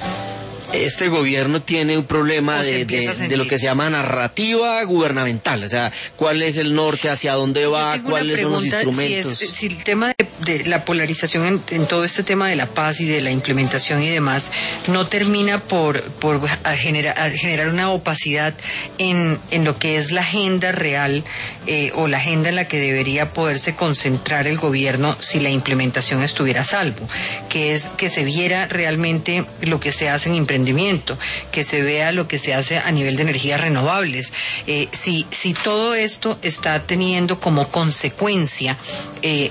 Este gobierno tiene un problema de, de, de lo que se llama narrativa gubernamental, o sea, cuál es el norte, hacia dónde va, cuáles son los instrumentos.
Si, es, si el tema de, de la polarización en, en todo este tema de la paz y de la implementación y demás no termina por, por a generar, a generar una opacidad en, en lo que es la agenda real eh, o la agenda en la que debería poderse concentrar el gobierno si la implementación estuviera a salvo, que es que se viera realmente lo que se hace en emprendimiento, que se vea lo que se hace a nivel de energías renovables. Eh, si, si todo esto está teniendo como consecuencia eh,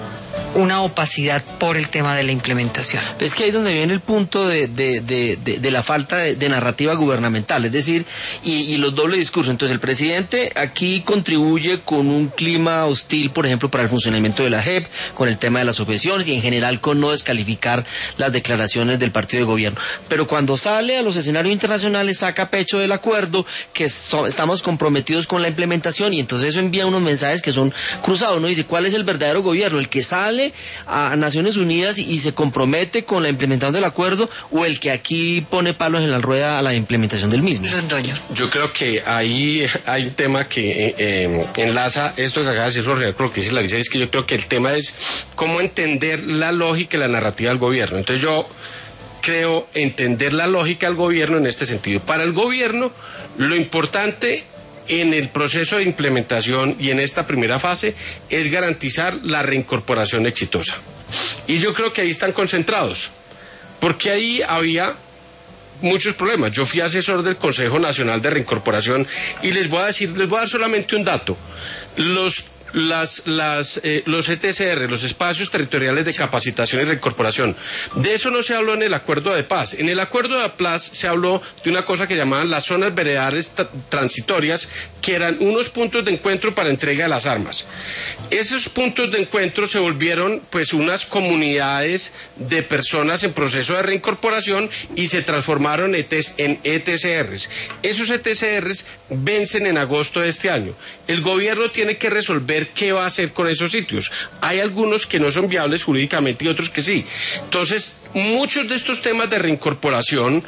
una opacidad por el tema de la implementación.
Es que ahí es donde viene el punto de, de, de, de, de la falta de, de narrativa gubernamental, es decir, y, y los dobles discursos. Entonces el presidente aquí contribuye con un clima hostil, por ejemplo, para el funcionamiento de la J E P, con el tema de las objeciones y en general con no descalificar las declaraciones del partido de gobierno. Pero cuando sale a los escenarios internacionales saca pecho del acuerdo, que so, estamos comprometidos con la implementación y entonces eso envía unos mensajes que son cruzados. Uno dice, ¿cuál es el verdadero gobierno? ¿El que sale a Naciones Unidas y, y se compromete con la implementación del acuerdo o el que aquí pone palos en la rueda a la implementación del mismo?
Yo creo que ahí hay un tema que eh, eh, enlaza esto que acaba de decir Jorge, con lo que dice Larisa, es que yo creo que el tema es cómo entender la lógica y la narrativa del gobierno. Entonces yo creo entender la lógica del gobierno en este sentido. Para el gobierno, lo importante en el proceso de implementación y en esta primera fase es garantizar la reincorporación exitosa. Y yo creo que ahí están concentrados, porque ahí había muchos problemas. Yo fui asesor del Consejo Nacional de Reincorporación y les voy a decir, les voy a dar solamente un dato. Los las, las, eh, los E T C R, los espacios territoriales de capacitación y reincorporación. De eso no se habló en el acuerdo de paz. En el acuerdo de paz se habló de una cosa que llamaban las zonas veredales transitorias, que eran unos puntos de encuentro para entrega de las armas. Esos puntos de encuentro se volvieron pues unas comunidades de personas en proceso de reincorporación y se transformaron en E T C Rs. Esos E T C Rs vencen en agosto de este año. El gobierno tiene que resolver qué va a hacer con esos sitios. Hay algunos que no son viables jurídicamente y otros que sí. Entonces, muchos de estos temas de reincorporación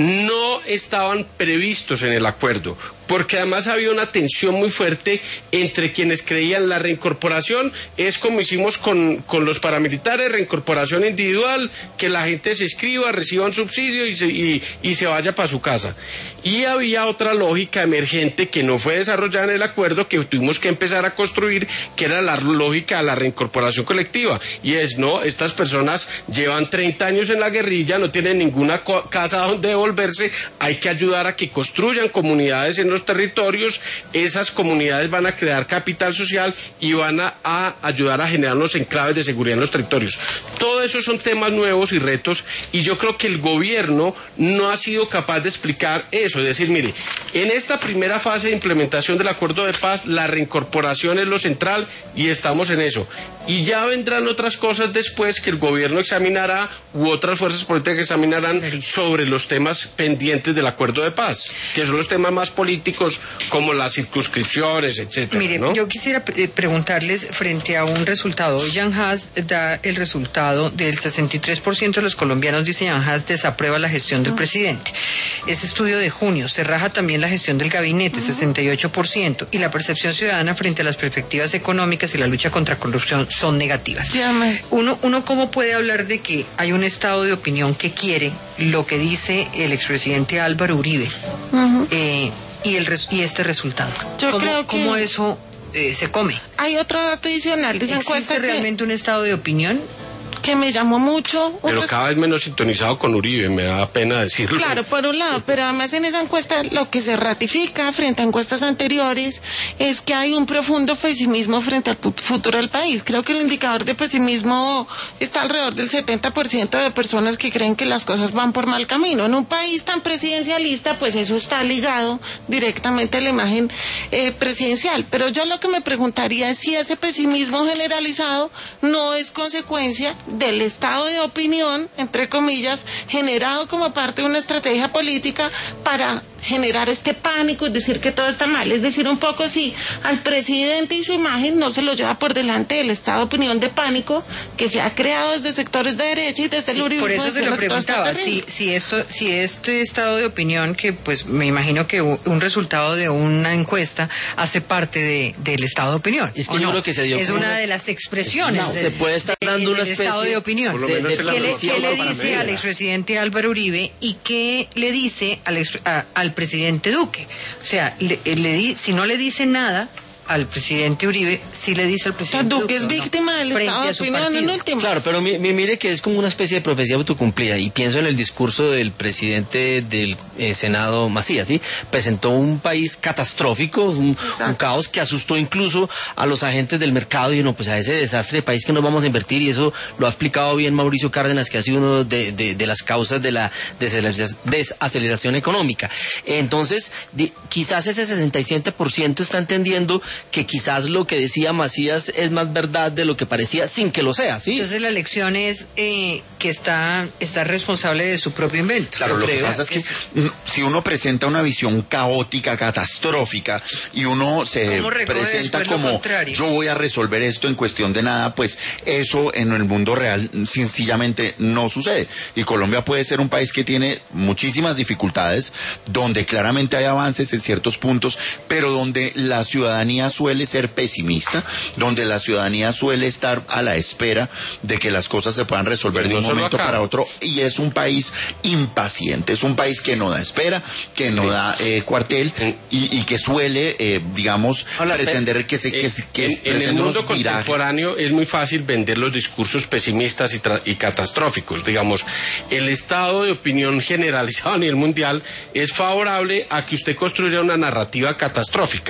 no estaban previstos en el acuerdo, porque además había una tensión muy fuerte entre quienes creían la reincorporación es como hicimos con, con los paramilitares, reincorporación individual, que la gente se inscriba, reciba un subsidio y se, y, y se vaya para su casa. Y había otra lógica emergente que no fue desarrollada en el acuerdo, que tuvimos que empezar a construir, que era la lógica de la reincorporación colectiva, y es, no, estas personas llevan treinta años en la guerrilla, no tienen ninguna casa donde devolverse, hay que ayudar a que construyan comunidades en los territorios, esas comunidades van a crear capital social y van a, a ayudar a generar los enclaves de seguridad en los territorios. Todo eso son temas nuevos y retos, y yo creo que el gobierno no ha sido capaz de explicar eso, es decir, mire, en esta primera fase de implementación del acuerdo de paz, la reincorporación es lo central y estamos en eso. Y ya vendrán otras cosas después que el gobierno examinará u otras fuerzas políticas examinarán sobre los temas pendientes del acuerdo de paz, que son los temas más políticos como las circunscripciones, etcétera.
Mire,
¿no?
yo quisiera eh, preguntarles frente a un resultado. Jan Haas da el resultado del sesenta y tres por ciento de los colombianos, dice Jan Haas, desaprueba la gestión del presidente. Ese estudio de junio se raja también la gestión del gabinete, sesenta y ocho por ciento, y la percepción ciudadana frente a las perspectivas económicas y la lucha contra corrupción son negativas. Uno, uno ¿cómo puede hablar de que hay un estado de opinión que quiere lo que dice el expresidente Álvaro Uribe uh-huh. eh, y, el res, y este resultado?
Yo
¿Cómo,
creo que
¿Cómo eso eh, se come?
Hay otro dato adicional de esa encuesta.
¿Existe realmente
que...
un estado de opinión?
que me llamó mucho.
Pero
res...
cada vez menos sintonizado con Uribe, me da pena decirlo.
Claro, por un lado, pero además en esa encuesta lo que se ratifica frente a encuestas anteriores es que hay un profundo pesimismo frente al futuro del país. Creo que el indicador de pesimismo está alrededor del setenta por ciento de personas que creen que las cosas van por mal camino. En un país tan presidencialista, pues eso está ligado directamente a la imagen eh, presidencial. Pero yo lo que me preguntaría es si ese pesimismo generalizado no es consecuencia del estado de opinión, entre comillas, generado como parte de una estrategia política para generar este pánico y decir que todo está mal. Es decir, un poco si al presidente y su imagen no se lo lleva por delante el estado de opinión de pánico que se ha creado desde sectores de derecha y desde
sí,
el uribismo.
Por eso se lo preguntaba, si, si, esto, si este estado de opinión, que pues me imagino que un resultado de una encuesta hace parte de, del estado de opinión.
Es que yo
no?
creo que se dio
es una de las expresiones
no,
de,
se puede estar
de,
dando
de,
una
del
especie
estado de opinión.
De, de,
¿Qué, le, ¿qué le dice al expresidente Álvaro Uribe y qué le dice al, ex, a, al presidente Duque? O sea, le, le, si no le dice nada al presidente Uribe, sí le dice al presidente
Duque
Duque
es
¿no?
víctima del
Frente
estado de opinión en último.
Claro, pero mi, mi, mire que es como una especie de profecía autocumplida, y pienso en el discurso del presidente del eh, Senado, Macías, ¿sí? Presentó un país catastrófico, un, un caos que asustó incluso a los agentes del mercado, y no, pues a ese desastre de país que nos vamos a invertir, y eso lo ha explicado bien Mauricio Cárdenas, que ha sido uno de, de, de las causas de la desaceleración económica. Entonces, de, quizás ese sesenta y siete por ciento está entendiendo que quizás lo que decía Macías es más verdad de lo que parecía, sin que lo sea, ¿sí?
Entonces la lección es eh, que está, está responsable de su propio invento.
Claro, lo que pasa es que si uno presenta una visión caótica, catastrófica, y uno se presenta como yo voy a resolver esto en cuestión de nada, pues eso en el mundo real sencillamente no sucede. Y Colombia puede ser un país que tiene muchísimas dificultades, donde claramente hay avances en ciertos puntos, pero donde la ciudadanía suele ser pesimista, donde la ciudadanía suele estar a la espera de que las cosas se puedan resolver de un momento para otro, y es un país impaciente, es un país que no da espera, que no da eh, cuartel, y, y que suele, eh, digamos, Hola, pretender que se... Que, que
en, en el mundo contemporáneo es muy fácil vender los discursos pesimistas y, y catastróficos. Digamos, el estado de opinión generalizado a nivel mundial es favorable a que usted construya una narrativa catastrófica.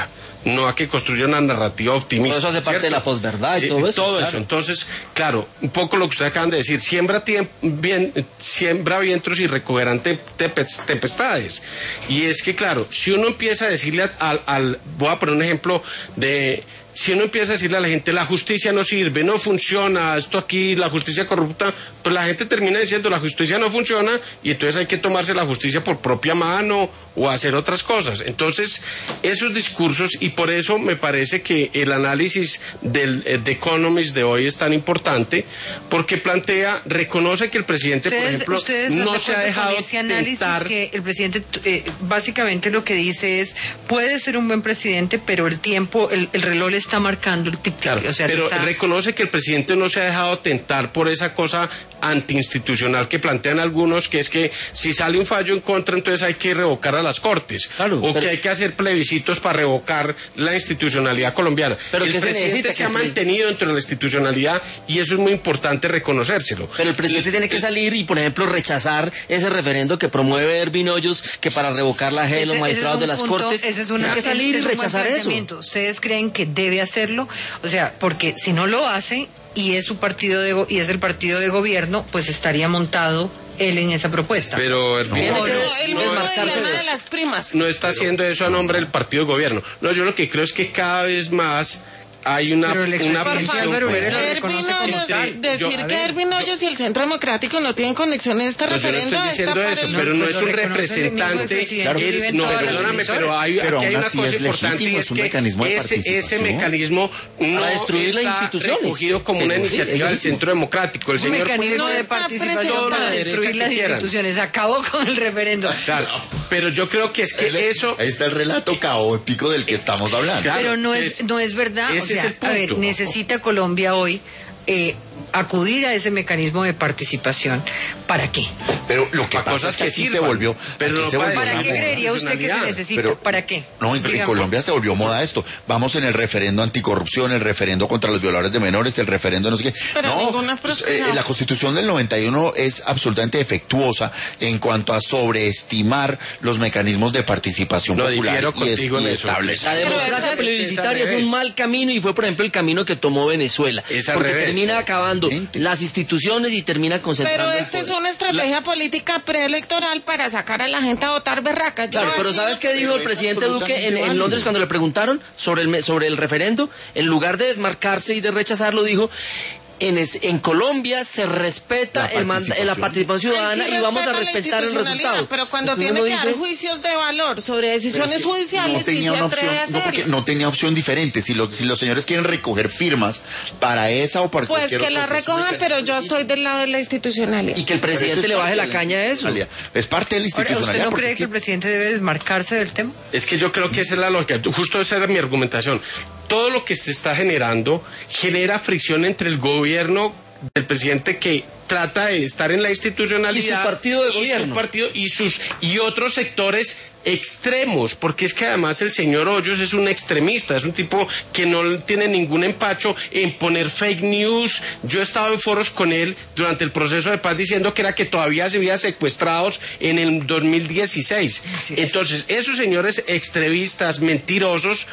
no a que construya una narrativa optimista.
Todo eso hace parte
¿cierto?
de la posverdad y
Eh,
todo eso.
Todo
claro.
eso. Entonces, claro, un poco lo que ustedes acaban de decir, siembra, tiemp- bien, siembra vientos y recogerán te- tepe- tempestades. Y es que, claro, si uno empieza a decirle al, al, voy a poner un ejemplo de... Si uno empieza a decirle a la gente, la justicia no sirve, no funciona, esto aquí, la justicia corrupta, pues la gente termina diciendo, la justicia no funciona, y entonces hay que tomarse la justicia por propia mano o hacer otras cosas. Entonces, esos discursos, y por eso me parece que el análisis del eh, The Economist de hoy es tan importante, porque plantea, reconoce que el presidente, por
Ustedes,
ejemplo,
ustedes
no
están de
se ha
acuerdo
dejado
con ese análisis
tentar.
que el presidente eh, básicamente lo que dice es puede ser un buen presidente, pero el tiempo, el, el reloj le está marcando el tic tic.
Claro,
o sea, le
pero
está...
reconoce que el presidente no se ha dejado tentar por esa cosa antiinstitucional que plantean algunos, que es que si sale un fallo en contra, entonces hay que revocar a las Cortes,
Claro,
o
pero-
que hay que hacer plebiscitos para revocar la institucionalidad colombiana.
Pero
el
¿qué se
presidente
necesita?
se
Que
ha
el pre-
mantenido dentro de la institucionalidad y eso es muy importante reconocérselo.
Pero el presidente tiene que salir y, por ejemplo, rechazar ese referendo que promueve Ervin Hoyos, que para revocar la G de los
Ese- ese es
magistrados
un
de las
punto,
Cortes,
ese es una-
tiene que salir
es
y
un buen
rechazar eso.
planteamiento. ¿Ustedes creen que debe hacerlo? O sea, porque si no lo hace y es su partido de go- y es el partido de gobierno, pues estaría montado él en esa propuesta.
Pero el
Tiene
no,
que-
no,
el
no,
mismo
desmarcarse
dilema
de
de
eso.
las primas.
no está haciendo eso a nombre del partido de gobierno. No, yo lo que creo es que cada vez más hay una,
Pero el
una
expresidente
fricción
Álvaro Uribe lo
fuerte.
reconoce
Ervin
como
Hoyos,
tal.
decir
Yo- a
que
ver,
Ervin Hoyos y el Centro Democrático no tienen conexión en este
No, yo no
referendo
estoy diciendo
está
eso,
para el-
pero no
pues
es
lo
un
reconoce el mismo
representante.
presidente
Claro,
Uribe en
no,
todas las
perdóname,
emisoras.
pero hay,
Pero
aquí hay
aún
una
así
cosa
es
importante
legítimo,
y
es
es
un
que
mecanismo de
ese, ese
participación.
mecanismo no
Para destruir las
está
instituciones.
recogido como una
Pero sí,
iniciativa
es
del
legítimo.
Centro Democrático. El
Un
señor
mecanismo
puede
de
ser
participación
toda
para
la derecha
destruir
que
las
quieran.
instituciones. Acabó con el referendo.
Claro, pero yo creo que es que eso...
Ahí está el relato caótico del que estamos hablando.
Claro,
Pero no
es-
es, no es verdad. O
ese es
sea,
el
a ver,
punto.
necesita Colombia hoy eh, acudir a ese mecanismo de participación. ¿Para qué?
Pero lo que
Para
pasa
cosas
es que
que
aquí se
sirvan,
volvió,
pero
aquí
no
se
para-
volvió
¿Para
una
qué
moda.
creería usted que se
institucionalidad.
necesita?
Pero-
¿Para qué?
No, en, en
Dígame.
Colombia se volvió moda esto. Vamos en el referendo anticorrupción, el referendo contra los violadores de menores, el referendo no sé qué.
Pero
no,
ninguna
pues,
prosperó.
eh, la Constitución del noventa y uno es absolutamente defectuosa en cuanto a sobreestimar los mecanismos de participación
No,
popular
difiero
y, es-
contigo
y
en eso.
establecer.
La
Pero
democracia
es-
plebiscitaria
es
es
al
un
revés.
mal camino y fue, por ejemplo, el camino que tomó Venezuela.
Es al
porque
revés.
termina acabando
Gente.
las instituciones y termina concentrando
Pero
el
esta es
poder.
una estrategia política preelectoral para sacar a la gente a votar berraca. Yo
Claro, pero
así
¿sabes
no-
qué dijo el
es
presidente Duque en,
absolutamente
en
válido.
Londres cuando le preguntaron sobre el, me- sobre el referendo? En lugar de desmarcarse y de rechazarlo, dijo... En, es- en Colombia se respeta
La
el manda- la participación ciudadana
Él sí
y vamos a
respeta la
respetar el
institucionalidad,
resultado.
Pero cuando
Entonces
tiene
uno
que dar
dice-
juicios de valor sobre
Pero
decisiones
es que
judiciales,
no
sí
tenía
se
una
atreve
opción,
a
no, porque
hacerlo.
no tenía opción diferente. Si los, si los señores quieren recoger firmas para esa o para
Pues
cualquier
que
otro
la
proceso
recojan,
mecanismo
pero yo estoy del lado de la institucionalidad.
Y que el
Pero eso
presidente
es
le baje
parte
la
de
caña a eso.
institucionalidad. Es parte de la
Ahora, ¿usted
institucionalidad.
no
porque
cree
es
que el presidente debe desmarcarse del tema?
Es que yo creo que esa es la lógica. Justo esa era mi argumentación. Todo lo que se está generando genera fricción entre el gobierno del presidente que trata de estar en la institucionalidad
Y su partido de
y
gobierno.
su partido y sus y otros sectores extremos, porque es que además el señor Hoyos es un extremista, es un tipo que no tiene ningún empacho en poner fake news. Yo he estado en foros con él durante el proceso de paz diciendo que era que todavía se había secuestrados en el dos mil dieciséis. Entonces, esos señores extremistas, mentirosos,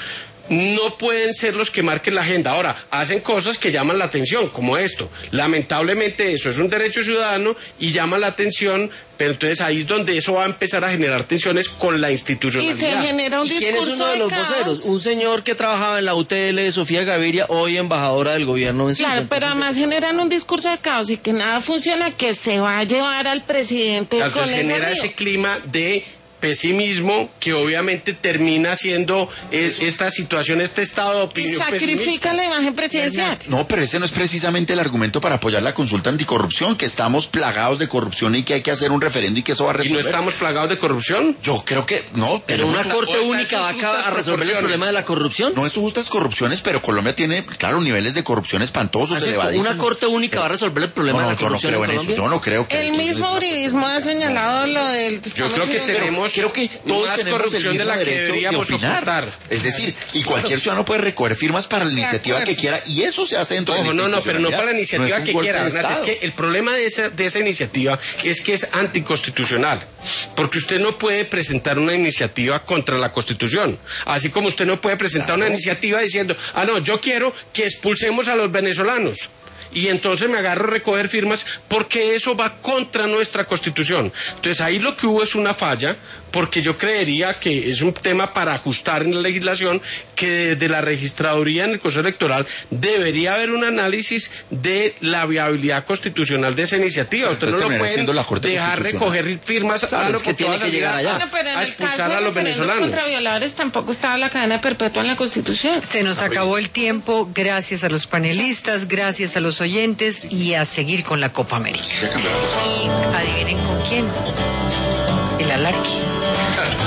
no pueden ser los que marquen la agenda. Ahora, hacen cosas que llaman la atención, como esto. Lamentablemente eso es un derecho ciudadano y llama la atención, pero entonces ahí es donde eso va a empezar a generar tensiones con la
Y
institucionalidad.
se genera un
¿Y quién es
discurso
uno de los
caos.
voceros? Un señor que trabajaba en la U T L de Sofía Gaviria, hoy embajadora del gobierno en
Claro,
Suiza.
pero además generan un discurso de caos y que nada funciona, que se va a llevar al presidente
Claro,
con
entonces
ese
genera
lío.
ese clima de pesimismo que obviamente termina siendo eh, esta situación, este estado de
Y
opinión
sacrifica
pesimista.
la imagen presidencial.
No, pero ese no es precisamente el argumento para apoyar la consulta anticorrupción, que estamos plagados de corrupción y que hay que hacer un referendo y que eso va a
¿Y
resolver.
no estamos plagados de corrupción?
Yo creo que no.
Pero
tenemos
una
las-
corte
o está
única
en
va a,
sus
acabar
justas
a resolver el
proporciones.
problema de la corrupción.
No es sus justas corrupciones, pero Colombia tiene, claro, niveles de corrupción espantosos,
Así es,
elevadísimos.
una corte única va a resolver el problema
No, no,
de la
yo no
corrupción
creo
en
en eso.
Colombia.
Yo no creo que
El mismo uribismo ha señalado lo del...
Yo creo que tenemos tenemos
creo que todos
más
tenemos el
corrupción
mismo
de la que
derecho de
deberíamos
opinar.
soportar.
Es decir, y cualquier ciudadano puede recoger firmas para la iniciativa que quiera, y eso se hace dentro de la
Ojo, no, no, pero no para la iniciativa
no es un
que
golpe
quiera,
de
Bernat, es
Estado.
que el problema de esa, de esa iniciativa es que es anticonstitucional, porque usted no puede presentar una iniciativa contra la Constitución, así como usted no puede presentar
Claro.
una iniciativa diciendo, ah, no, yo quiero que expulsemos a los venezolanos. Y entonces me agarro a recoger firmas porque eso va contra nuestra Constitución. Entonces ahí lo que hubo es una falla, porque yo creería que es un tema para ajustar en la legislación, que desde la registraduría en el Consejo Electoral debería haber un análisis de la viabilidad constitucional de esa iniciativa. Usted no lo
terminará
puede
siendo la Corte
dejar
Constitucional.
recoger firmas
Claro,
a lo
es que
porque
tiene
va a
que
salir
llegar
a-
allá.
a,
No, pero en
a
el
expulsar
caso
a
de
los
referendos
venezolanos.
contra violadores tampoco estaba la cadena perpetua en la Constitución.
Se nos acabó el tiempo. Gracias a los panelistas, gracias a los oyentes y a seguir con la Copa América. Y adivinen con quién. El Alarqui.